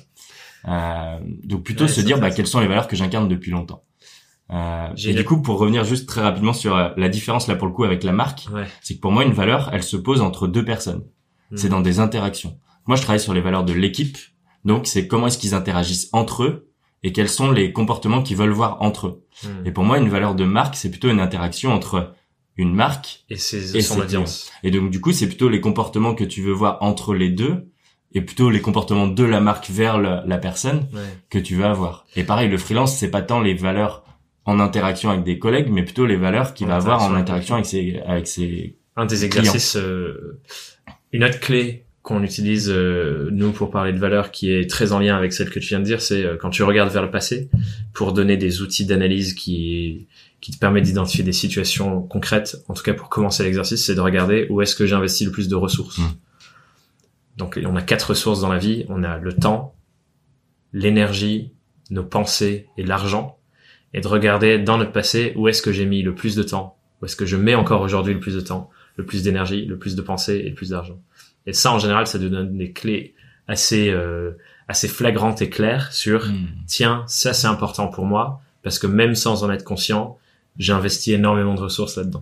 euh, donc plutôt ouais, se dire bah quelles sont les valeurs que j'incarne depuis longtemps. Euh, et du coup, pour revenir juste très rapidement sur euh, la différence là pour le coup avec la marque, ouais. c'est que pour moi une valeur, elle se pose entre deux personnes. Mmh. C'est dans des interactions. Moi, je travaille sur les valeurs de l'équipe, donc c'est comment est-ce qu'ils interagissent entre eux et quels sont les comportements qu'ils veulent voir entre eux. Mmh. Et pour moi, une valeur de marque, c'est plutôt une interaction entre une marque et, ses, et son ses audience. Et donc du coup, c'est plutôt les comportements que tu veux voir entre les deux et plutôt les comportements de la marque vers la, la personne ouais. que tu veux avoir. Et pareil, le freelance, c'est pas tant les valeurs en interaction avec des collègues, mais plutôt les valeurs qu'il va avoir en interaction avec ses, avec ses un des exercices, euh, une autre clé qu'on utilise, euh, nous, pour parler de valeurs qui est très en lien avec celle que tu viens de dire, c'est euh, quand tu regardes vers le passé, pour donner des outils d'analyse qui, qui te permettent d'identifier des situations concrètes, en tout cas pour commencer l'exercice, c'est de regarder où est-ce que j'ai investi le plus de ressources. Mmh. Donc, on a quatre ressources dans la vie. On a le temps, l'énergie, nos pensées et l'argent. Et de regarder dans notre passé où est-ce que j'ai mis le plus de temps, où est-ce que je mets encore aujourd'hui le plus de temps, le plus d'énergie, le plus de pensée et le plus d'argent. Et ça, en général, ça te donne des clés assez euh, assez flagrantes et claires sur mmh. tiens, ça c'est important pour moi parce que même sans en être conscient, j'ai investi énormément de ressources là-dedans.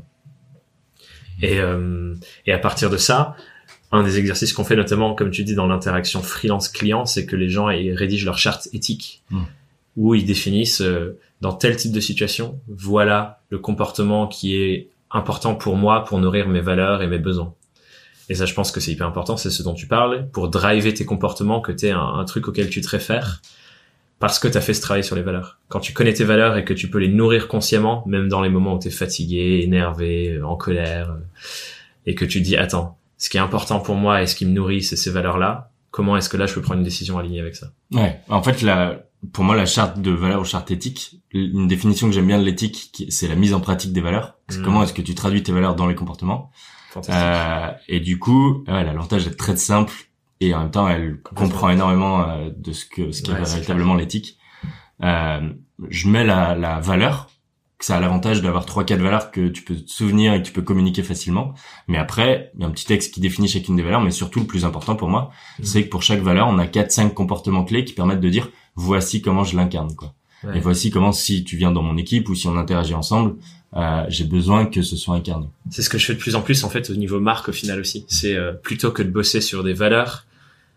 Mmh. Et euh, et à partir de ça, un des exercices qu'on fait notamment, comme tu dis, dans l'interaction freelance-client, c'est que les gens ils rédigent leur charte éthique mmh. où ils définissent euh, dans tel type de situation, voilà le comportement qui est important pour moi pour nourrir mes valeurs et mes besoins. Et ça, je pense que c'est hyper important, c'est ce dont tu parles, pour driver tes comportements, que t'aies un, un truc auquel tu te réfères, parce que t'as fait ce travail sur les valeurs. Quand tu connais tes valeurs et que tu peux les nourrir consciemment, même dans les moments où t'es fatigué, énervé, en colère, et que tu te dis, attends, ce qui est important pour moi et ce qui me nourrit, c'est ces valeurs-là, comment est-ce que là, je peux prendre une décision alignée avec ça? Ouais, en fait, la... pour moi, la charte de valeurs ou charte éthique, une définition que j'aime bien de l'éthique, c'est la mise en pratique des valeurs. C'est mmh. comment est-ce que tu traduis tes valeurs dans les comportements. Euh, et du coup, ouais, l'avantage est très simple et en même temps, elle comprend énormément euh, de ce que ce qu'est ouais, véritablement l'éthique. Euh, je mets la, la valeur ça a l'avantage d'avoir trois quatre valeurs que tu peux te souvenir et que tu peux communiquer facilement. Mais après, il y a un petit texte qui définit chacune des valeurs, mais surtout le plus important pour moi, mmh. c'est que pour chaque valeur, on a quatre cinq comportements clés qui permettent de dire voici comment je l'incarne, quoi. Ouais. Et voici comment, si tu viens dans mon équipe ou si on interagit ensemble, euh, j'ai besoin que ce soit incarné. C'est ce que je fais de plus en plus en fait au niveau marque au final aussi. C'est euh, plutôt que de bosser sur des valeurs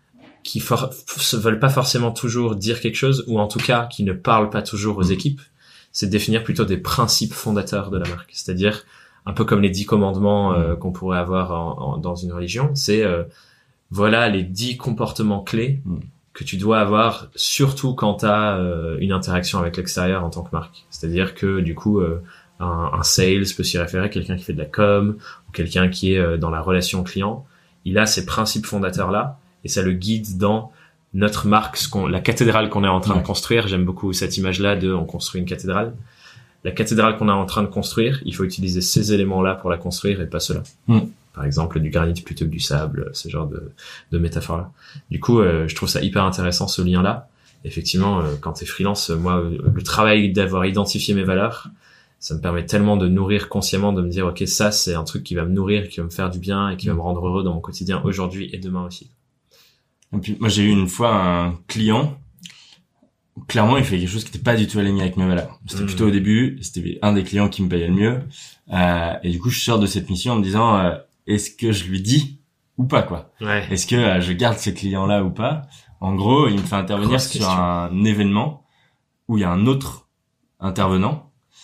qui for- se veulent pas forcément toujours dire quelque chose, ou en tout cas qui ne parlent pas toujours aux mmh. équipes. C'est de définir plutôt des principes fondateurs de la marque. C'est-à-dire, un peu comme les dix commandements euh, qu'on pourrait avoir en, en, dans une religion, c'est euh, voilà les dix comportements clés mm. que tu dois avoir, surtout quand tu as euh, une interaction avec l'extérieur en tant que marque. C'est-à-dire que du coup, euh, un, un sales peut s'y référer, quelqu'un qui fait de la com, ou quelqu'un qui est euh, dans la relation client. Il a ces principes fondateurs-là, et ça le guide dans notre marque, ce qu'on, la cathédrale qu'on est en train ouais. de construire. J'aime beaucoup cette image-là de on construit une cathédrale. La cathédrale qu'on est en train de construire, il faut utiliser ces éléments-là pour la construire et pas ceux-là. Mm. Par exemple, du granit plutôt que du sable, ce genre de, de métaphore-là. Du coup, euh, je trouve ça hyper intéressant, ce lien-là. Effectivement, euh, quand t'es freelance, moi, euh, le travail d'avoir identifié mes valeurs, ça me permet tellement de nourrir consciemment, de me dire, ok, ça, c'est un truc qui va me nourrir, qui va me faire du bien et qui mm. va me rendre heureux dans mon quotidien aujourd'hui et demain aussi. Et puis, moi, j'ai eu une fois un client, clairement, il fait quelque chose qui n'était pas du tout aligné avec mes valeurs. C'était mmh. plutôt au début, c'était un des clients qui me payait le mieux. Euh, et du coup, je sors de cette mission en me disant, euh, est-ce que je lui dis ou pas, quoi? Ouais. Est-ce que euh, je garde ce client-là ou pas? En gros, il me fait intervenir Grosse sur question. un événement où il y a un autre intervenant,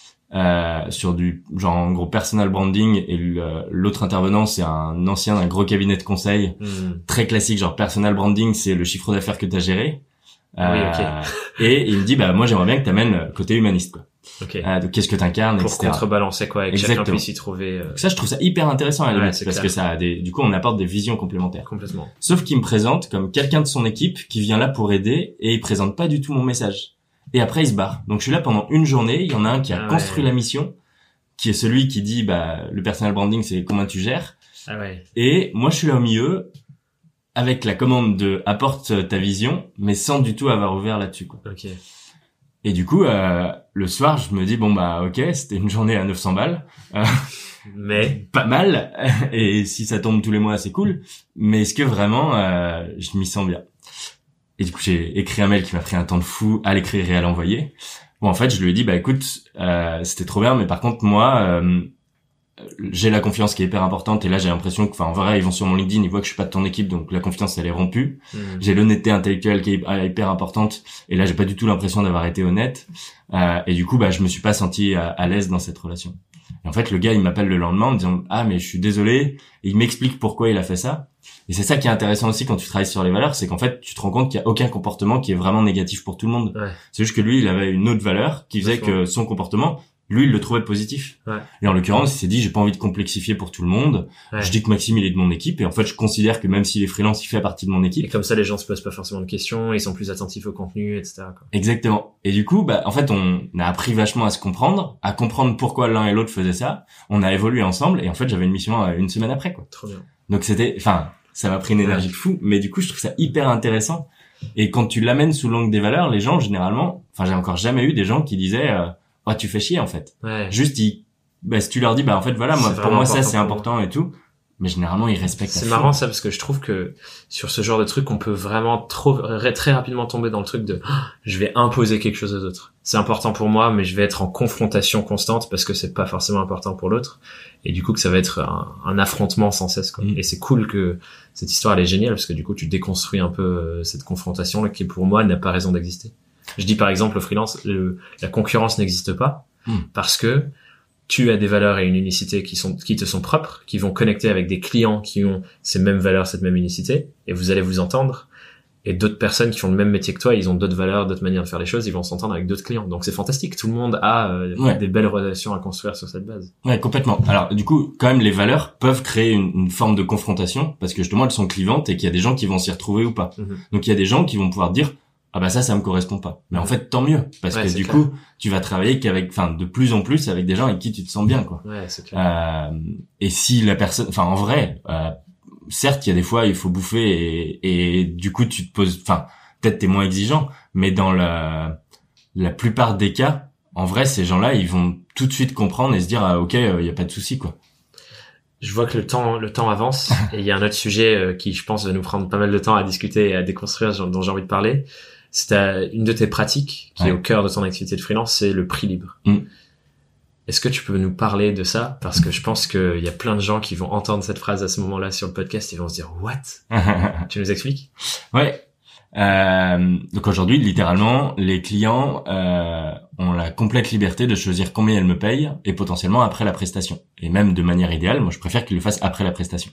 euh, sur du, genre, en gros, personal branding, et le, l'autre intervenant, c'est un ancien d'un gros cabinet de conseil, mmh. très classique, genre, personal branding, c'est le chiffre d'affaires que t'as géré. Euh, oui, okay. Et il me dit, bah, moi, j'aimerais bien que t'amènes côté humaniste, quoi. Okay. Euh, donc, qu'est-ce que t'incarnes, pour et cetera. Pour contrebalancer, quoi, et que chacun puisse y trouver, euh... Ça, je trouve ça hyper intéressant, à la ouais, limite, parce clair. que ça a des, du coup, on apporte des visions complémentaires. Complètement. Sauf qu'il me présente comme quelqu'un de son équipe qui vient là pour aider, et il présente pas du tout mon message. Et après, il se barre. Donc, je suis là pendant une journée. Il y en a un qui a ah construit ouais. la mission, qui est celui qui dit, bah, le personal branding, c'est comment tu gères. Ah ouais. Et moi, je suis là au milieu, avec la commande de apporte ta vision, mais sans du tout avoir ouvert là-dessus, quoi. Ok. Et du coup, euh, le soir, je me dis, bon, bah, ok, c'était une journée à neuf cents balles. Euh, mais. Pas mal. Et si ça tombe tous les mois, c'est cool. Mais est-ce que vraiment, euh, je m'y sens bien? Et du coup, j'ai écrit un mail qui m'a pris un temps de fou à l'écrire et à l'envoyer. Bon, en fait, je lui ai dit, bah écoute, euh, c'était trop bien, mais par contre, moi, euh, j'ai la confiance qui est hyper importante, et là, j'ai l'impression que, enfin, en vrai, ils vont sur mon LinkedIn, ils voient que je suis pas de ton équipe, donc la confiance, elle est rompue. Mmh. J'ai l'honnêteté intellectuelle qui est hyper importante, et là, j'ai pas du tout l'impression d'avoir été honnête. Euh, et du coup, bah, je me suis pas senti à, à l'aise dans cette relation. Et en fait, le gars, il m'appelle le lendemain en me disant, ah, mais je suis désolé, et il m'explique pourquoi il a fait ça. Et c'est ça qui est intéressant aussi quand tu travailles sur les valeurs, c'est qu'en fait, tu te rends compte qu'il y a aucun comportement qui est vraiment négatif pour tout le monde. Ouais. C'est juste que lui, il avait une autre valeur qui faisait que son comportement, lui, il le trouvait positif. Ouais. Et en l'occurrence, il s'est dit, j'ai pas envie de complexifier pour tout le monde. Ouais. Je dis que Maxime, il est de mon équipe. Et en fait, je considère que même s'il est freelance, il fait partie de mon équipe. Et comme ça, les gens se posent pas forcément de questions, ils sont plus attentifs au contenu, et cetera, quoi. Exactement. Et du coup, bah, en fait, on a appris vachement à se comprendre, à comprendre pourquoi l'un et l'autre faisaient ça. On a évolué ensemble. Et en fait, j'avais une mission une semaine après, quoi. Trop bien. Donc c'était, enfin, ça m'a pris une énergie de fou, mais du coup, je trouve ça hyper intéressant. Et quand tu l'amènes sous l'angle des valeurs, les gens, généralement, enfin, j'ai encore jamais eu des gens qui disaient, euh, oh, tu fais chier, en fait. Ouais. Juste, ils, bah, si tu leur dis, bah, en fait, voilà, moi, pour moi, ça, c'est important et tout. Mais généralement, ils respectent. C'est marrant, ça, parce que je trouve que sur ce genre de truc, on peut vraiment trop, très rapidement tomber dans le truc de, oh, je vais imposer quelque chose aux autres. C'est important pour moi, mais je vais être en confrontation constante parce que c'est pas forcément important pour l'autre. Et du coup, que ça va être un, un affrontement sans cesse, quoi. Mmh. Et c'est cool que cette histoire, elle est géniale parce que du coup, tu déconstruis un peu euh, cette confrontation-là qui, pour moi, n'a pas raison d'exister. Je dis par exemple, au freelance, le, la concurrence n'existe pas mmh. parce que tu as des valeurs et une unicité qui sont, qui te sont propres, qui vont connecter avec des clients qui ont ces mêmes valeurs, cette même unicité, et vous allez vous entendre. Et d'autres personnes qui font le même métier que toi, ils ont d'autres valeurs, d'autres manières de faire les choses, ils vont s'entendre avec d'autres clients. Donc c'est fantastique. Tout le monde a euh, ouais. des belles relations à construire sur cette base. Ouais, complètement. Alors du coup, quand même, les valeurs peuvent créer une, une forme de confrontation parce que justement, elles sont clivantes et qu'il y a des gens qui vont s'y retrouver ou pas. Mm-hmm. Donc il y a des gens qui vont pouvoir dire, ah bah ça, ça me correspond pas. Mais en fait, tant mieux, parce ouais, que du clair. coup, tu vas travailler qu'avec, enfin, de plus en plus avec des gens avec qui tu te sens bien, quoi. Ouais, c'est clair. Euh, et si la personne, enfin, en vrai, euh, certes, il y a des fois, il faut bouffer et, et du coup, tu te poses, enfin, peut-être t'es moins exigeant, mais dans la, la plupart des cas, en vrai, ces gens-là, ils vont tout de suite comprendre et se dire ah, ok, il euh, y a pas de souci quoi. Je vois que le temps, le temps avance et il y a un autre sujet euh, qui, je pense, va nous prendre pas mal de temps à discuter et à déconstruire, dont j'ai envie de parler. C'est euh, une de tes pratiques qui ouais. est au cœur de ton activité de freelance, c'est le prix libre. Mm. Est-ce que tu peux nous parler de ça? Parce que je pense qu'il y a plein de gens qui vont entendre cette phrase à ce moment-là sur le podcast et vont se dire « What ?» Tu nous expliques? Ouais. Euh, donc aujourd'hui, littéralement, les clients euh, ont la complète liberté de choisir combien ils me payent et potentiellement après la prestation. Et même de manière idéale, moi je préfère qu'ils le fassent après la prestation.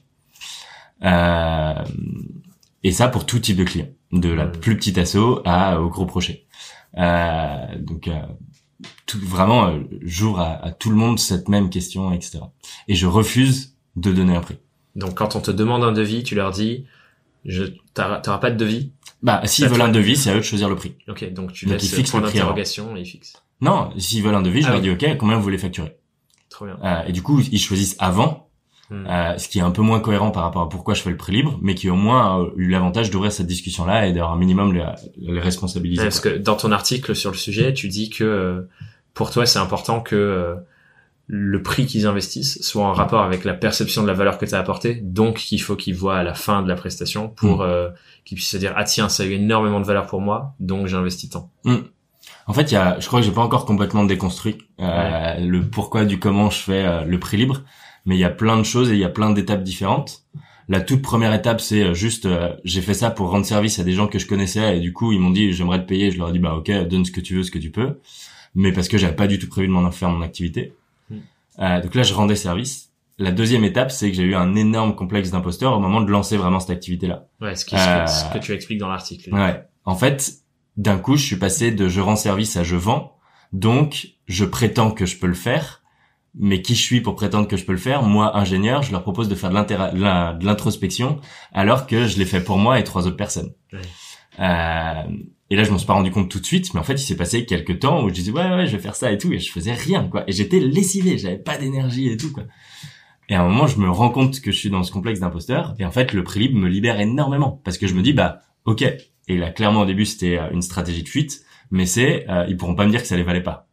Euh, et ça pour tout type de client, de la plus petite asso à au gros projet. Euh, donc euh, tout, vraiment, euh, j'ouvre à, à tout le monde cette même question, et cetera. Et je refuse de donner un prix. Donc quand on te demande un devis, tu leur dis je t'auras, t'auras pas de devis? Bah, s'ils veulent un devis, c'est à eux de choisir le prix. Ok, donc tu donc laisses ils fixent point le prix d'interrogation et ils fixent. Non, s'ils veulent un devis, je ah leur oui. dis ok, combien vous voulez facturer? Trop bien. Euh, et du coup, ils choisissent avant, hmm. euh, ce qui est un peu moins cohérent par rapport à pourquoi je fais le prix libre, mais qui au moins a eu l'avantage d'ouvrir cette discussion-là et d'avoir un minimum les, les responsabiliser. Ouais, parce que dans ton article sur le sujet, tu dis que euh, pour toi, c'est important que euh, le prix qu'ils investissent soit en rapport avec la perception de la valeur que tu as apportée, donc il faut qu'ils voient à la fin de la prestation pour mmh. euh, qu'ils puissent se dire ah tiens, ça a eu énormément de valeur pour moi, donc j'ai investi tant. Mmh. En fait, il y a, je crois que j'ai pas encore complètement déconstruit euh, ouais. le pourquoi du comment je fais euh, le prix libre, mais il y a plein de choses et il y a plein d'étapes différentes. La toute première étape, c'est juste euh, j'ai fait ça pour rendre service à des gens que je connaissais et du coup ils m'ont dit j'aimerais te payer, je leur ai dit bah ok, donne ce que tu veux, ce que tu peux, mais parce que j'avais pas du tout prévu de m'en faire mon activité. Euh, donc là, je rendais service. La deuxième étape, c'est que j'ai eu un énorme complexe d'imposteur au moment de lancer vraiment cette activité-là. Ouais, ce, qui, euh, ce que tu expliques dans l'article. Ouais. En fait, d'un coup, je suis passé de je rends service à je vends. Donc, je prétends que je peux le faire. Mais qui je suis pour prétendre que je peux le faire? Moi, ingénieur, je leur propose de faire de, de l'introspection alors que je l'ai fait pour moi et trois autres personnes. Ouais. Euh, et là, je m'en suis pas rendu compte tout de suite, mais en fait, il s'est passé quelques temps où je disais ouais, ouais, je vais faire ça et tout, et je faisais rien, quoi. Et j'étais lessivé, j'avais pas d'énergie et tout, quoi. Et à un moment, je me rends compte que je suis dans ce complexe d'imposteur, et en fait, le prix libre me libère énormément, parce que je me dis bah, ok. Et là, clairement, au début, c'était une stratégie de fuite, mais c'est, euh, ils pourront pas me dire que ça les valait pas.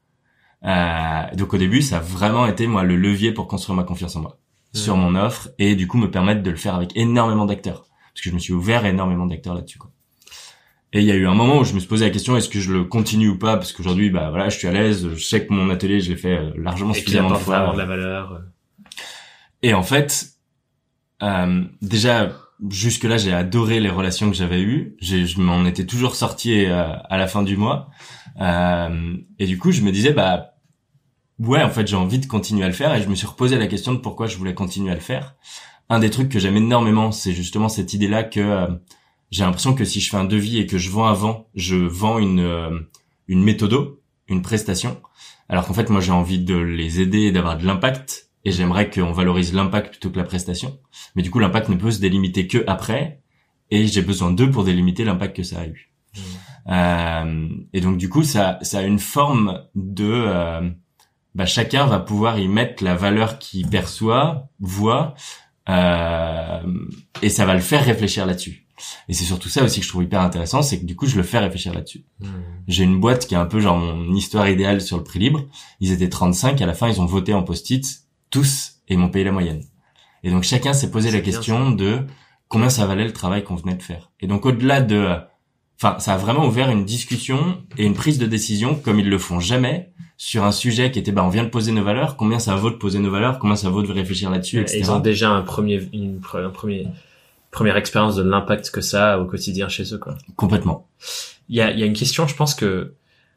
Euh, donc au début, ça a vraiment été moi le levier pour construire ma confiance en moi, mmh. sur mon offre, et du coup me permettre de le faire avec énormément d'acteurs, parce que je me suis ouvert à énormément d'acteurs là-dessus, quoi. Et il y a eu un moment où je me suis posé la question, est-ce que je le continue ou pas? Parce qu'aujourd'hui, bah voilà, je suis à l'aise, je sais que mon atelier, je l'ai fait largement suffisamment de fois. Vraiment de la valeur. Et en fait, euh, déjà, jusque-là, j'ai adoré les relations que j'avais eues. J'ai, je m'en étais toujours sorti euh, à la fin du mois. Euh, et du coup, je me disais, bah ouais, en fait, j'ai envie de continuer à le faire. Et je me suis reposé la question de pourquoi je voulais continuer à le faire. Un des trucs que j'aime énormément, c'est justement cette idée-là que... Euh, j'ai l'impression que si je fais un devis et que je vends avant, je vends une euh, une méthodo, une prestation. Alors qu'en fait, moi, j'ai envie de les aider et d'avoir de l'impact. Et j'aimerais qu'on valorise l'impact plutôt que la prestation. Mais du coup, l'impact ne peut se délimiter que après. Et j'ai besoin d'eux pour délimiter l'impact que ça a eu. Mmh. Euh, et donc, du coup, ça, ça a une forme de... Euh, bah, chacun va pouvoir y mettre la valeur qu'il perçoit, voit. Euh, et ça va le faire réfléchir là-dessus. Et c'est surtout ça aussi que je trouve hyper intéressant, c'est que du coup je le fais réfléchir là-dessus. Mmh. J'ai une boîte qui est un peu genre mon histoire idéale sur le prix libre. Ils étaient trente-cinq, à la fin ils ont voté en post-it, tous, et ils m'ont payé la moyenne. Et donc chacun s'est posé c'est la question ça. de combien ça valait le travail qu'on venait de faire. Et donc au-delà de... Enfin, ça a vraiment ouvert une discussion et une prise de décision comme ils le font jamais sur un sujet qui était, bah, on vient de poser nos valeurs, combien ça vaut de poser nos valeurs, combien ça vaut de réfléchir là-dessus, et cetera. Ils ont déjà un premier, une, un premier... première expérience de l'impact que ça a au quotidien chez eux, quoi. Complètement. Il y a, il y a une question, je pense que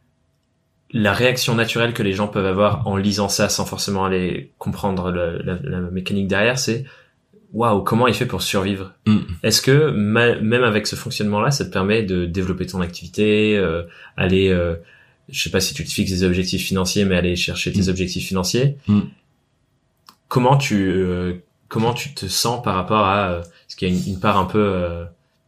la réaction naturelle que les gens peuvent avoir en lisant ça sans forcément aller comprendre le, la, la mécanique derrière, c'est waouh, comment il fait pour survivre? Mm. Est-ce que ma, même avec ce fonctionnement-là, ça te permet de développer ton activité, euh, aller, euh, je sais pas si tu te fixes des objectifs financiers, mais aller chercher tes mm. objectifs financiers? Mm. Comment tu euh, comment tu te sens par rapport à euh, ce qu'il y a une, une part un peu euh,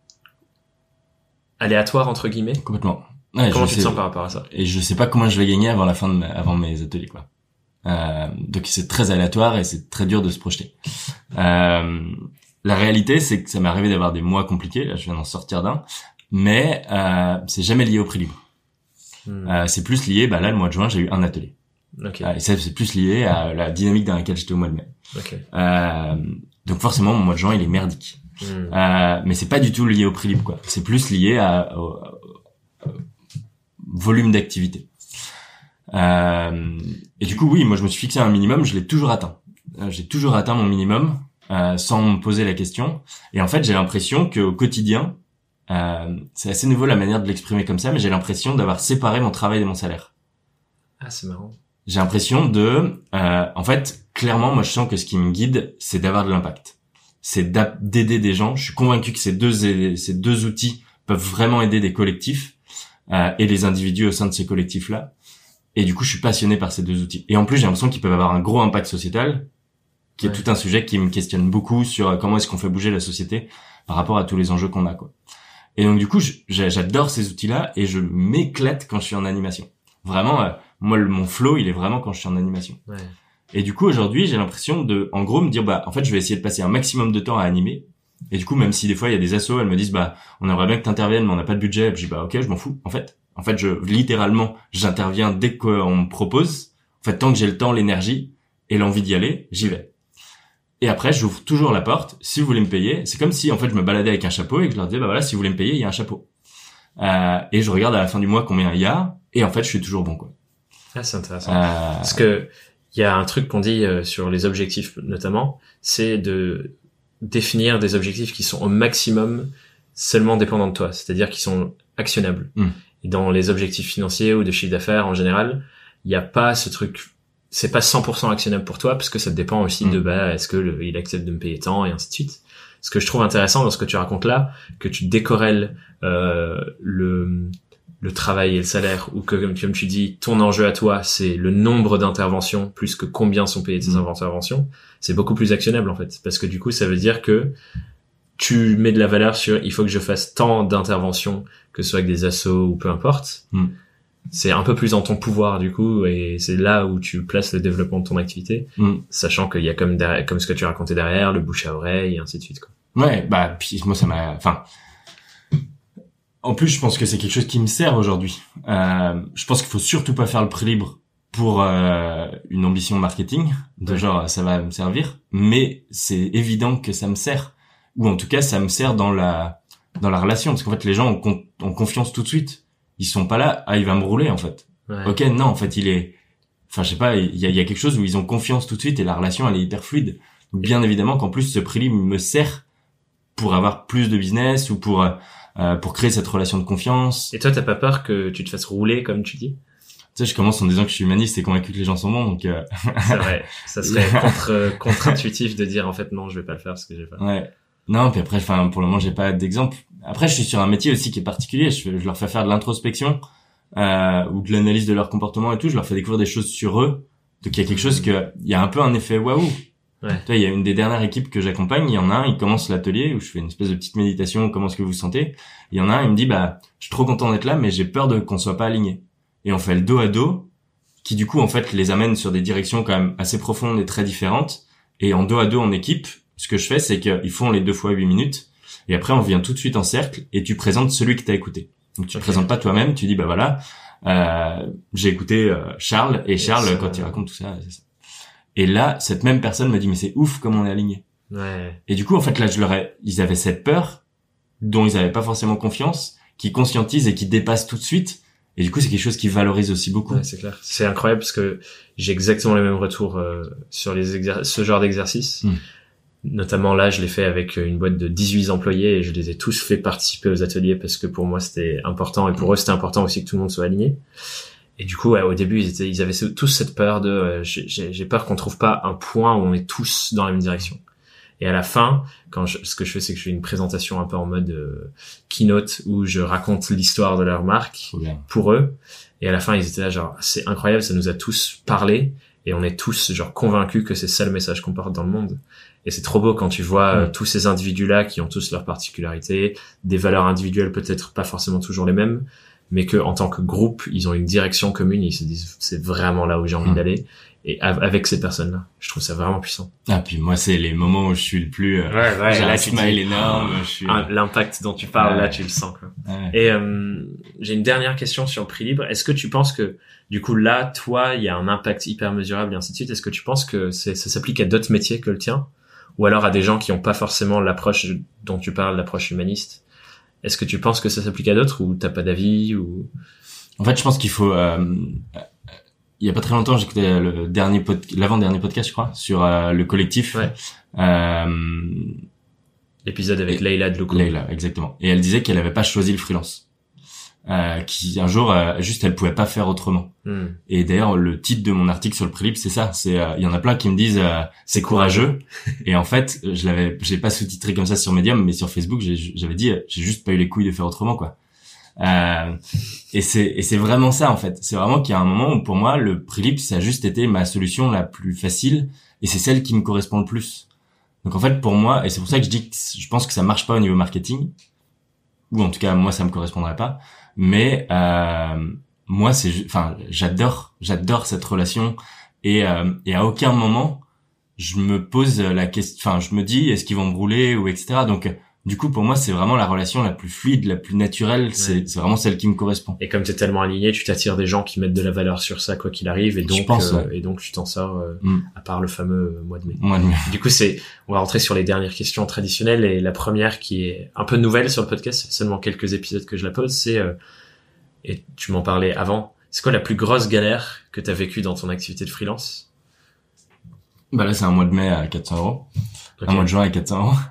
aléatoire entre guillemets? Complètement. Ouais, comment tu sais, te sens par rapport à ça? Et je sais pas comment je vais gagner avant la fin de ma, avant mes ateliers, quoi. Euh, donc c'est très aléatoire et c'est très dur de se projeter. Euh, la réalité, c'est que ça m'est arrivé d'avoir des mois compliqués. Là, je viens d'en sortir d'un, mais euh, c'est jamais lié au prix libre. Hmm. Euh, c'est plus lié. Bah là, le mois de juin, j'ai eu un atelier. Okay. Euh, et ça, c'est plus lié à la dynamique dans laquelle j'étais au mois de mai. Okay. Euh, donc forcément, mon mois de juin, il est merdique. Mm. Euh, mais c'est pas du tout lié au prix libre, quoi. C'est plus lié à, au, au, au volume d'activité. Euh, et du coup, oui, moi, je me suis fixé un minimum, je l'ai toujours atteint. Euh, j'ai toujours atteint mon minimum, euh, sans me poser la question. Et en fait, j'ai l'impression qu'au quotidien, euh, c'est assez nouveau la manière de l'exprimer comme ça, mais j'ai l'impression d'avoir séparé mon travail de mon salaire. Ah, c'est marrant. J'ai l'impression de, euh, en fait, clairement, moi, je sens que ce qui me guide, c'est d'avoir de l'impact. C'est d'aider des gens. Je suis convaincu que ces deux, ces deux outils peuvent vraiment aider des collectifs, euh, et les individus au sein de ces collectifs-là. Et du coup, je suis passionné par ces deux outils. Et en plus, j'ai l'impression qu'ils peuvent avoir un gros impact sociétal, qui est ouais. tout un sujet qui me questionne beaucoup sur comment est-ce qu'on fait bouger la société par rapport à tous les enjeux qu'on a, quoi. Et donc, du coup, j'adore ces outils-là et je m'éclate quand je suis en animation. Vraiment, euh, moi, le, mon flow, il est vraiment quand je suis en animation. Ouais. Et du coup, aujourd'hui, j'ai l'impression de, en gros, me dire, bah, en fait, je vais essayer de passer un maximum de temps à animer. Et du coup, même si des fois, il y a des assos, elles me disent, bah, on aimerait bien que t'interviennes, mais on n'a pas de budget. Et puis, je dis, bah, ok, je m'en fous, en fait. En fait, je, littéralement, j'interviens dès qu'on me propose. En fait, tant que j'ai le temps, l'énergie et l'envie d'y aller, j'y vais. Et après, j'ouvre toujours la porte. Si vous voulez me payer, c'est comme si, en fait, je me baladais avec un chapeau et que je leur disais, bah voilà, si vous voulez me payer, il y a un chapeau. Euh, et je regarde à la fin du mois combien il y a. Et en fait, je suis toujours bon, quoi. Ah, c'est intéressant. Euh... Parce que, il y a un truc qu'on dit euh, sur les objectifs, notamment, c'est de définir des objectifs qui sont au maximum seulement dépendants de toi. C'est-à-dire qui sont actionnables. Mm. Et dans les objectifs financiers ou de chiffre d'affaires, en général, il n'y a pas ce truc, c'est pas cent pour cent actionnable pour toi, parce que ça dépend aussi mmh. de, bah, est-ce que le, il accepte de me payer tant, et ainsi de suite. Ce que je trouve intéressant dans ce que tu racontes là, que tu décorrèles, euh, le, le travail et le salaire, ou que, comme tu dis, ton enjeu à toi, c'est le nombre d'interventions, plus que combien sont payées tes mmh. interventions, c'est beaucoup plus actionnable, en fait. Parce que du coup, ça veut dire que tu mets de la valeur sur, il faut que je fasse tant d'interventions, que ce soit avec des assos ou peu importe. Mm. C'est un peu plus dans ton pouvoir, du coup, et c'est là où tu places le développement de ton activité, mm. sachant qu'il y a comme derrière, comme ce que tu racontais derrière, le bouche à oreille, et ainsi de suite, quoi. Ouais, bah, puis moi, ça m'a, enfin, en plus, je pense que c'est quelque chose qui me sert aujourd'hui. Euh, je pense qu'il faut surtout pas faire le prix libre pour euh, une ambition marketing, de ouais. genre, ça va me servir, mais c'est évident que ça me sert. Ou en tout cas, ça me sert dans la dans la relation, parce qu'en fait, les gens ont, con, ont confiance tout de suite. Ils sont pas là, ah, il va me rouler, en fait. Ouais. Ok, non, en fait, il est, enfin, je sais pas, il y a, il y a quelque chose où ils ont confiance tout de suite et la relation, elle est hyper fluide. Donc, bien évidemment qu'en plus, ce prix libre me sert pour avoir plus de business ou pour euh, pour créer cette relation de confiance. Et toi, t'as pas peur que tu te fasses rouler, comme tu dis? Tu sais, je commence en disant que je suis humaniste et convaincu que les gens sont bons, donc. Euh... C'est vrai. Ça serait contre contre-intuitif de dire en fait non, je vais pas le faire parce que j'ai pas. Ouais. Non, puis après, enfin, pour le moment, j'ai pas d'exemple. Après, je suis sur un métier aussi qui est particulier. Je, je leur fais faire de l'introspection euh, ou de l'analyse de leur comportement et tout. Je leur fais découvrir des choses sur eux. Donc, il y a quelque chose que, il y a un peu un effet waouh. Ouais. Tu vois, il y a une des dernières équipes que j'accompagne. Il y en a un, il commence l'atelier où je fais une espèce de petite méditation. Comment est-ce que vous vous sentez? Il y en a un, il me dit, bah, je suis trop content d'être là, mais j'ai peur de qu'on soit pas aligné. Et on fait le dos à dos, qui du coup, en fait, les amène sur des directions quand même assez profondes et très différentes. Et en dos à dos en équipe, ce que je fais, c'est qu'ils font les deux fois huit minutes, et après on vient tout de suite en cercle, et tu présentes celui que t'as écouté. Donc tu okay. présentes pas toi-même, tu dis bah voilà, euh, j'ai écouté euh, Charles, et Charles yes, quand euh... il raconte tout ça, c'est ça. Et là, cette même personne me dit mais c'est ouf comme on est aligné. Ouais. Et du coup en fait là je leur ai, ils avaient cette peur dont ils avaient pas forcément confiance, qui conscientisent et qui dépassent tout de suite. Et du coup, c'est quelque chose qui valorise aussi beaucoup. Ouais, c'est clair. C'est incroyable parce que j'ai exactement les mêmes retours euh, sur les exer- ce genre d'exercice. Mm. Notamment là, je l'ai fait avec une boîte de dix-huit employés et je les ai tous fait participer aux ateliers parce que pour moi, c'était important et pour eux, c'était important aussi que tout le monde soit aligné. Et du coup, ouais, au début, ils étaient, ils avaient tous cette peur de, euh, j'ai, j'ai peur qu'on trouve pas un point où on est tous dans la même direction. Et à la fin, quand je, ce que je fais, c'est que je fais une présentation un peu en mode euh, keynote où je raconte l'histoire de leur marque pour eux. Et à la fin, ils étaient là genre, c'est incroyable, ça nous a tous parlé et on est tous genre convaincus que c'est ça le message qu'on porte dans le monde. Et c'est trop beau quand tu vois euh, tous ces individus-là qui ont tous leurs particularités, des valeurs individuelles peut-être pas forcément toujours les mêmes, mais que en tant que groupe, ils ont une direction commune, ils se disent c'est vraiment là où j'ai envie mmh. d'aller. Et avec ces personnes-là, je trouve ça vraiment puissant. Ah, puis moi, c'est les moments où je suis le plus, euh, ouais, ouais, j'ai là, un smile énorme, je suis, euh... l'impact dont tu parles, ouais. là, tu le sens, quoi. Ouais. Et, euh, j'ai une dernière question sur le prix libre. Est-ce que tu penses que, du coup, là, toi, il y a un impact hyper mesurable et ainsi de suite. Est-ce que tu penses que c'est, ça s'applique à d'autres métiers que le tien? Ou alors à des gens qui n'ont pas forcément l'approche dont tu parles, l'approche humaniste? Est-ce que tu penses que ça s'applique à d'autres ou t'as pas d'avis ou... En fait, je pense qu'il faut... Euh, il y a pas très longtemps, j'écoutais le dernier pod... l'avant-dernier podcast, je crois, sur euh, le collectif. Ouais. Euh... L'épisode avec Leïla de Loko. Leïla, exactement. Et elle disait qu'elle avait pas choisi le freelance. Euh, qui un jour euh, juste elle pouvait pas faire autrement. Mm. Et d'ailleurs le titre de mon article sur le prix libre c'est ça, c'est il euh, y en a plein qui me disent euh, c'est courageux et en fait je l'avais j'ai pas sous-titré comme ça sur Medium mais sur Facebook j'ai, j'avais dit j'ai juste pas eu les couilles de faire autrement quoi. Euh, et c'est et c'est vraiment ça en fait, c'est vraiment qu'il y a un moment où pour moi le prix libre ça a juste été ma solution la plus facile et c'est celle qui me correspond le plus. Donc en fait pour moi et c'est pour ça que je dis que je pense que ça marche pas au niveau marketing ou en tout cas moi ça me correspondrait pas. Mais euh, moi, c'est, enfin, j'adore, j'adore cette relation et euh, et à aucun moment je me pose la question, enfin, je me dis est-ce qu'ils vont me brûler ou et cetera. Donc, du coup, pour moi, c'est vraiment la relation la plus fluide, la plus naturelle. Ouais. C'est, c'est vraiment celle qui me correspond. Et comme t'es tellement aligné, tu t'attires des gens qui mettent de la valeur sur ça quoi qu'il arrive, et donc, pense, euh, ouais. et donc tu t'en sors. Euh, mm. À part le fameux mois de mai. Mois de mai. Du coup, c'est, on va rentrer sur les dernières questions traditionnelles et la première qui est un peu nouvelle sur le podcast, c'est seulement quelques épisodes que je la pose, c'est euh, et tu m'en parlais avant. C'est quoi la plus grosse galère que t'as vécue dans ton activité de freelance? Bah là, c'est un mois de mai à quatre cents euros. Okay. Un mois de juin à quatre cents euros.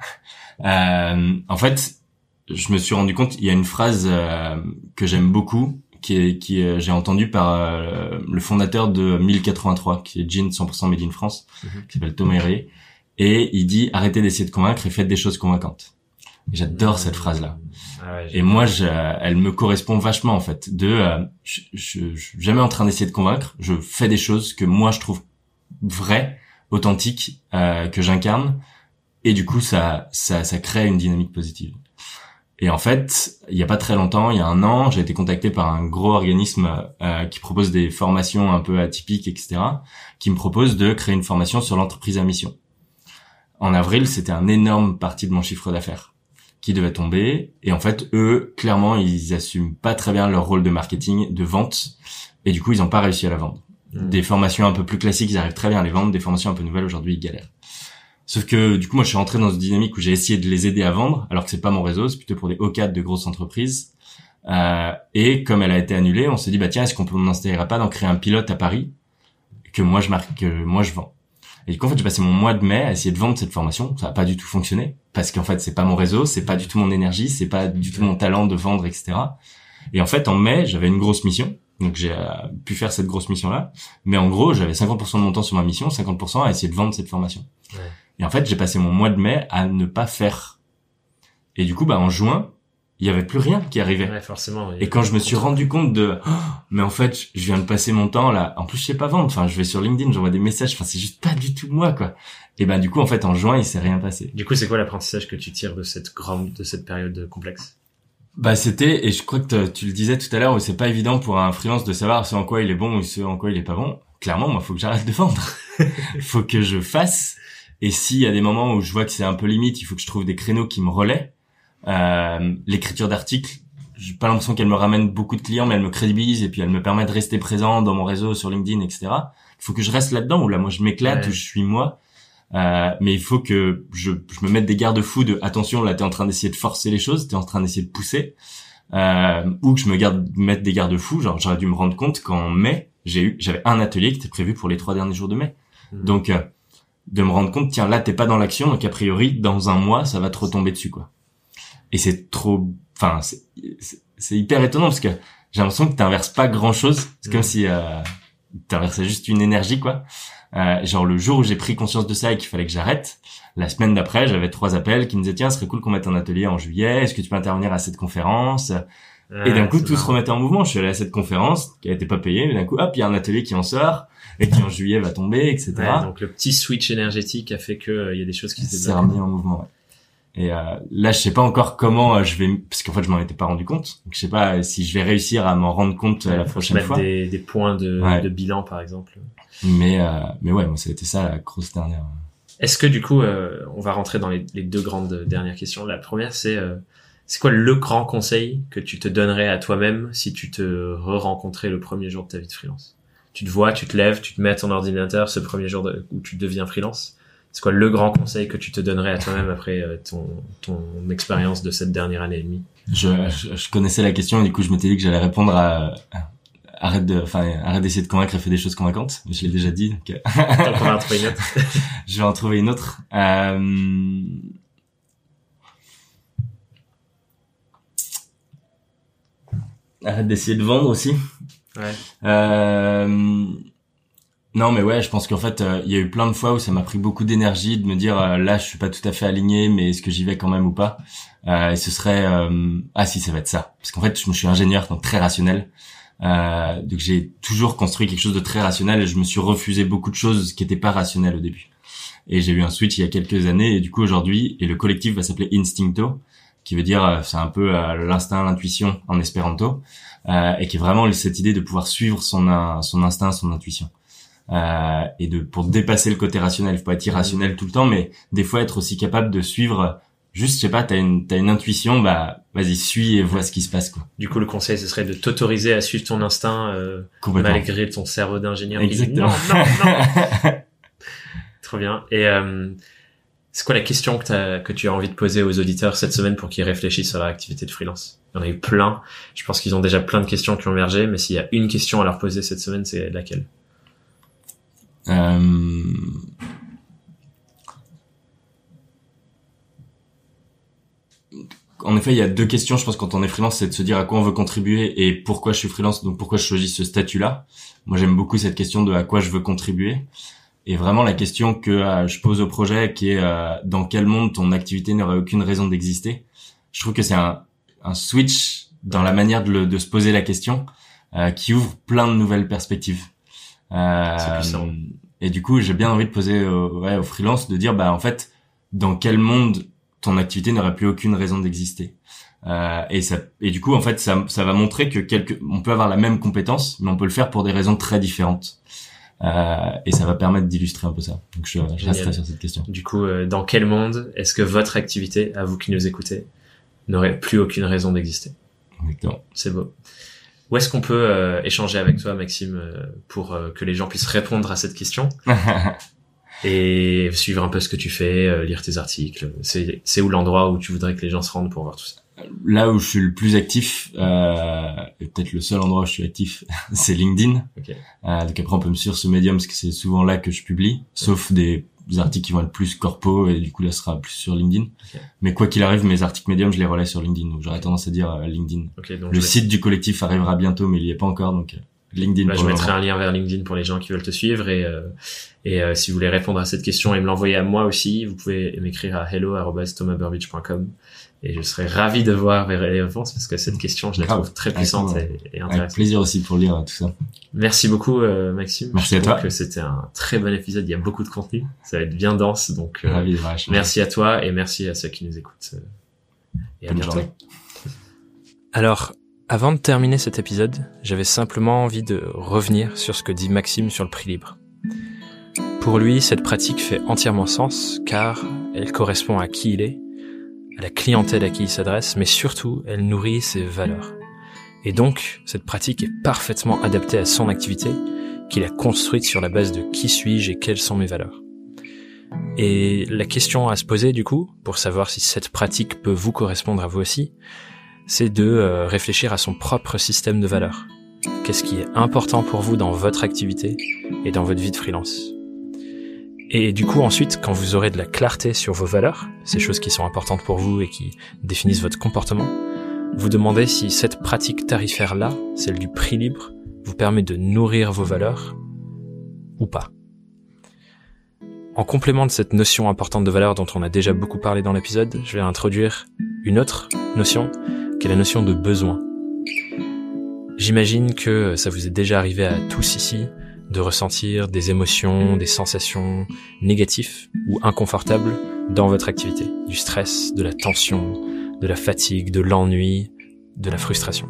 Euh, en fait, je me suis rendu compte, il y a une phrase euh, que j'aime beaucoup, qui est, qui est, j'ai entendu par euh, le fondateur de mille quatre-vingt-trois, qui est Jean cent pour cent Made in France, mm-hmm. qui s'appelle Thomas Herrier. Et il dit, arrêtez d'essayer de convaincre et faites des choses convaincantes. Et j'adore mmh. cette phrase-là. Ah ouais, et moi, je, elle me correspond vachement, en fait. De, euh, je, je, je suis jamais en train d'essayer de convaincre. Je fais des choses que moi, je trouve vraies, authentiques, euh, que j'incarne. Et du coup, ça, ça, ça crée une dynamique positive. Et en fait, il y a pas très longtemps, il y a un an, j'ai été contacté par un gros organisme euh, qui propose des formations un peu atypiques, et cetera, qui me propose de créer une formation sur l'entreprise à mission. En avril, c'était un énorme partie de mon chiffre d'affaires qui devait tomber. Et en fait, eux, clairement, ils assument pas très bien leur rôle de marketing, de vente. Et du coup, ils ont pas réussi à la vendre. Mmh. Des formations un peu plus classiques, ils arrivent très bien à les vendre. Des formations un peu nouvelles, aujourd'hui, ils galèrent. Sauf que, du coup, moi, je suis rentré dans une dynamique où j'ai essayé de les aider à vendre, alors que c'est pas mon réseau, c'est plutôt pour des O quatre de grosses entreprises. Euh, et comme elle a été annulée, on s'est dit, bah tiens, est-ce qu'on peut n'installer pas d'en créer un pilote à Paris que moi je marque, que moi je vends. Et du coup, en fait, j'ai passé mon mois de mai à essayer de vendre cette formation. Ça a pas du tout fonctionné. Parce qu'en fait, c'est pas mon réseau, c'est pas du tout mon énergie, c'est pas du tout mon talent de vendre, et cetera. Et en fait, en mai, j'avais une grosse mission. Donc, j'ai euh, pu faire cette grosse mission-là. Mais en gros, j'avais cinquante pour cent de mon temps sur ma mission, cinquante pour cent à essayer de vendre cette formation. Ouais. Et en fait, j'ai passé mon mois de mai à ne pas faire. Et du coup, bah, en juin, il y avait plus rien qui arrivait. Ouais, forcément. Et quand je me suis rendu compte de, oh, mais en fait, je viens de passer mon temps là. En plus, je sais pas vendre. Enfin, je vais sur LinkedIn, j'envoie des messages. Enfin, c'est juste pas du tout moi, quoi. Et ben, du coup, en fait, en juin, il s'est rien passé. Du coup, c'est quoi l'apprentissage que tu tires de cette grande, de cette période complexe? Bah, c'était, et je crois que tu le disais tout à l'heure, c'est pas évident pour un freelance de savoir ce en quoi il est bon ou ce en quoi il est pas bon. Clairement, moi, faut que j'arrête de vendre. Faut que je fasse. Et s'il y a des moments où je vois que c'est un peu limite, il faut que je trouve des créneaux qui me relaient. Euh, l'écriture d'articles, j'ai pas l'impression qu'elle me ramène beaucoup de clients, mais elle me crédibilise et puis elle me permet de rester présent dans mon réseau, sur LinkedIn, et cetera. Il faut que je reste là-dedans où là, moi, je m'éclate, ouais. Où je suis moi. Euh, mais il faut que je, je me mette des garde-fous de attention, là, t'es en train d'essayer de forcer les choses, t'es en train d'essayer de pousser, euh, ou que je me garde, mettre des garde-fous. Genre, j'aurais dû me rendre compte qu'en mai, j'ai eu, j'avais un atelier qui était prévu pour les trois derniers jours de mai. Mmh. Donc, euh, de me rendre compte, tiens, là, t'es pas dans l'action, donc a priori, dans un mois, ça va te retomber dessus, quoi. Et c'est trop, enfin, c'est, c'est, c'est hyper étonnant parce que j'ai l'impression que t'inverses pas grand chose. C'est mmh. comme si, euh, t'inversais juste une énergie, quoi. Euh, genre le jour où j'ai pris conscience de ça et qu'il fallait que j'arrête, la semaine d'après, j'avais trois appels qui me disaient, tiens, ce serait cool qu'on mette un atelier en juillet. Est-ce que tu peux intervenir à cette conférence? Ouais, et d'un coup, tout marrant. Se remettait en mouvement. Je suis allé à cette conférence qui a été pas payée, mais d'un coup, hop, il y a un atelier qui en sort et qui en juillet va tomber, et cetera. Ouais, donc le petit switch énergétique a fait que il euh, y a des choses qui se débloquent. C'est remis en mouvement, ouais. Et euh, là, je sais pas encore comment euh, je vais, parce qu'en fait, je m'en étais pas rendu compte. Donc, je sais pas si je vais réussir à m'en rendre compte ouais, la prochaine mettre fois. Des, des points de, ouais. de bilan, par exemple. Mais euh, mais ouais, moi, ça a été ça la grosse dernière. Est-ce que du coup, euh, on va rentrer dans les, les deux grandes dernières questions. La première, c'est euh, c'est quoi le grand conseil que tu te donnerais à toi-même si tu te re-rencontrais le premier jour de ta vie de freelance? Tu te vois, tu te lèves, tu te mets à ton ordinateur ce premier jour de, où tu deviens freelance. C'est quoi le grand conseil que tu te donnerais à toi-même après euh, ton, ton expérience de cette dernière année et demie? Je, je, je connaissais la question et du coup je m'étais dit que j'allais répondre à, à arrête de, enfin arrête d'essayer de convaincre et fais des choses convaincantes. Je l'ai déjà dit. Donc, donc on va en trouver une autre. Je vais en trouver une autre. Euh... Arrête d'essayer de vendre aussi. Ouais. Euh... Non, mais ouais, je pense qu'en fait, il euh, y a eu plein de fois où ça m'a pris beaucoup d'énergie de me dire euh, là, je suis pas tout à fait aligné, mais est-ce que j'y vais quand même ou pas? euh, Et ce serait euh... ah si, ça va être ça, parce qu'en fait, je me suis ingénieur, donc très rationnel. Euh, donc j'ai toujours construit quelque chose de très rationnel et je me suis refusé beaucoup de choses qui étaient pas rationnelles au début. Et j'ai eu un switch il y a quelques années et du coup aujourd'hui, et le collectif va s'appeler Instincto, qui veut dire euh, c'est un peu euh, l'instinct, l'intuition en espéranto, euh, et qui est vraiment cette idée de pouvoir suivre son uh, son instinct, son intuition. Euh, et de pour dépasser le côté rationnel, faut pas être irrationnel tout le temps, mais des fois être aussi capable de suivre. Juste, je sais pas, t'as une t'as une intuition, bah vas-y, suis et vois ce qui se passe, quoi. Du coup, le conseil, ce serait de t'autoriser à suivre ton instinct euh, malgré ton cerveau d'ingénieur. Exactement. Dit, non, non, non. Trop bien. Et euh, c'est quoi la question que t'as que tu as envie de poser aux auditeurs cette semaine pour qu'ils réfléchissent sur leur activité de freelance? Il y en a eu plein. Je pense qu'ils ont déjà plein de questions qui ont émergé, mais s'il y a une question à leur poser cette semaine, c'est laquelle? Euh... En effet, il y a deux questions, je pense, quand on est freelance, c'est de se dire à quoi on veut contribuer et pourquoi je suis freelance, donc pourquoi je choisis ce statut-là. Moi, j'aime beaucoup cette question de à quoi je veux contribuer. Et vraiment, la question que euh, je pose au projet, qui est euh, dans quel monde ton activité n'aurait aucune raison d'exister. Je trouve que c'est un, un switch dans la manière de, le, de se poser la question, euh, qui ouvre plein de nouvelles perspectives. Euh, c'est puissant. Et du coup, j'ai bien envie de poser au, ouais, au freelance, de dire, bah en fait, dans quel monde ton activité n'aurait plus aucune raison d'exister. Euh, et ça, et du coup, en fait, ça, ça va montrer que quelque, on peut avoir la même compétence, mais on peut le faire pour des raisons très différentes. Euh, et ça va permettre d'illustrer un peu ça. Donc, je, je resterai sur cette question. Du coup, euh, dans quel monde est-ce que votre activité, à vous qui nous écoutez, n'aurait plus aucune raison d'exister? Exactement. C'est beau. Où est-ce qu'on peut euh, échanger avec toi, Maxime, euh, pour euh, que les gens puissent répondre à cette question et suivre un peu ce que tu fais, euh, lire tes articles? C'est, c'est où l'endroit où tu voudrais que les gens se rendent pour voir tout ça? Là où je suis le plus actif, euh, et peut-être le seul endroit où je suis actif, c'est LinkedIn. Okay. Euh, donc après, on peut me suivre sur Medium parce que c'est souvent là que je publie, sauf des articles qui vont être plus corpo et du coup là, ce sera plus sur LinkedIn. Okay. Mais quoi qu'il arrive, mes articles Medium, je les relaie sur LinkedIn. Donc j'aurais tendance à dire euh, LinkedIn. Okay, donc le vais... site du collectif arrivera bientôt, mais il y est pas encore, donc euh, LinkedIn. Là, je mettrai un lien vers LinkedIn pour les gens qui veulent te suivre et euh, et euh, si vous voulez répondre à cette question et me l'envoyer à moi aussi, vous pouvez m'écrire à hello arobase thomas burbidge point com et je serais ravi de voir les réponses parce que cette question, je la trouve très puissante ah, cool. et, et intéressante. Avec plaisir aussi pour lire tout ça. Merci beaucoup, euh, Maxime. Merci je à toi. Que c'était un très bon épisode. Il y a beaucoup de contenu. Ça va être bien dense, donc euh, ravi de merci à toi et merci à ceux qui nous écoutent. Et à Bonne bientôt. Journée. Alors, avant de terminer cet épisode, j'avais simplement envie de revenir sur ce que dit Maxime sur le prix libre. Pour lui, cette pratique fait entièrement sens car elle correspond à qui il est, à la clientèle à qui il s'adresse, mais surtout, elle nourrit ses valeurs. Et donc, cette pratique est parfaitement adaptée à son activité, qu'il a construite sur la base de qui suis-je et quelles sont mes valeurs. Et la question à se poser, du coup, pour savoir si cette pratique peut vous correspondre à vous aussi, c'est de euh, réfléchir à son propre système de valeurs. Qu'est-ce qui est important pour vous dans votre activité et dans votre vie de freelance? Et du coup, ensuite, quand vous aurez de la clarté sur vos valeurs, ces choses qui sont importantes pour vous et qui définissent votre comportement, vous demandez si cette pratique tarifaire-là, celle du prix libre, vous permet de nourrir vos valeurs ou pas. En complément de cette notion importante de valeur dont on a déjà beaucoup parlé dans l'épisode, je vais introduire une autre notion, qui est la notion de besoin. J'imagine que ça vous est déjà arrivé à tous ici de ressentir des émotions, des sensations négatives ou inconfortables dans votre activité. Du stress, de la tension, de la fatigue, de l'ennui, de la frustration.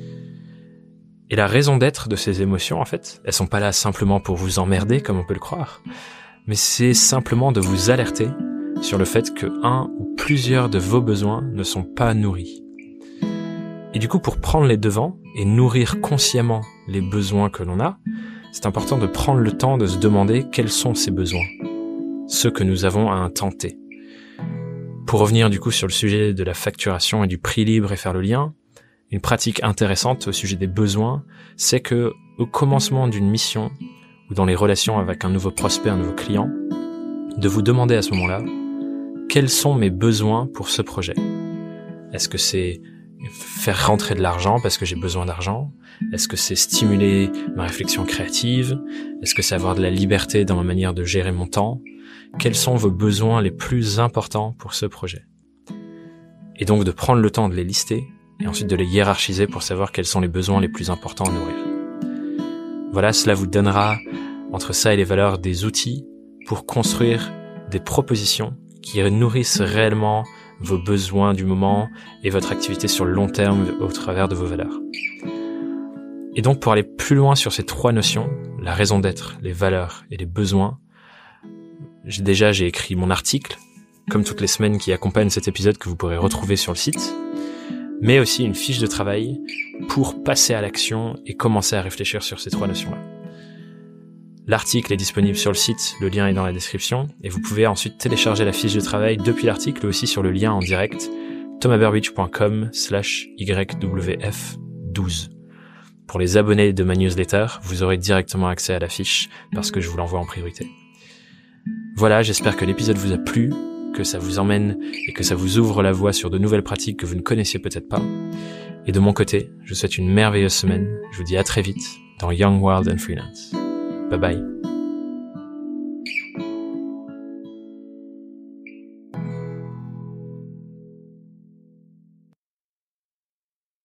Et la raison d'être de ces émotions, en fait, elles sont pas là simplement pour vous emmerder, comme on peut le croire, mais c'est simplement de vous alerter sur le fait que un ou plusieurs de vos besoins ne sont pas nourris. Et du coup, pour prendre les devants et nourrir consciemment les besoins que l'on a, c'est important de prendre le temps de se demander quels sont ces besoins, ceux que nous avons à un temps T. Pour revenir du coup sur le sujet de la facturation et du prix libre et faire le lien, une pratique intéressante au sujet des besoins, c'est que au commencement d'une mission ou dans les relations avec un nouveau prospect, un nouveau client, de vous demander à ce moment-là quels sont mes besoins pour ce projet. Est-ce que c'est faire rentrer de l'argent parce que j'ai besoin d'argent? Est-ce que c'est stimuler ma réflexion créative? Est-ce que c'est avoir de la liberté dans ma manière de gérer mon temps? Quels sont vos besoins les plus importants pour ce projet? Et donc de prendre le temps de les lister et ensuite de les hiérarchiser pour savoir quels sont les besoins les plus importants à nourrir. Voilà, cela vous donnera, entre ça et les valeurs, des outils pour construire des propositions qui nourrissent réellement vos besoins du moment et votre activité sur le long terme au travers de vos valeurs. Et donc pour aller plus loin sur ces trois notions, la raison d'être, les valeurs et les besoins, j'ai déjà j'ai écrit mon article, comme toutes les semaines qui accompagnent cet épisode que vous pourrez retrouver sur le site, mais aussi une fiche de travail pour passer à l'action et commencer à réfléchir sur ces trois notions-là. L'article est disponible sur le site, le lien est dans la description, et vous pouvez ensuite télécharger la fiche de travail depuis l'article, aussi sur le lien en direct, thomasburbidge.com slash ywf douze. Pour les abonnés de ma newsletter, vous aurez directement accès à la fiche, parce que je vous l'envoie en priorité. Voilà, j'espère que l'épisode vous a plu, que ça vous emmène et que ça vous ouvre la voie sur de nouvelles pratiques que vous ne connaissiez peut-être pas. Et de mon côté, je vous souhaite une merveilleuse semaine. Je vous dis à très vite dans Young, Wild and Freelance. Bye bye.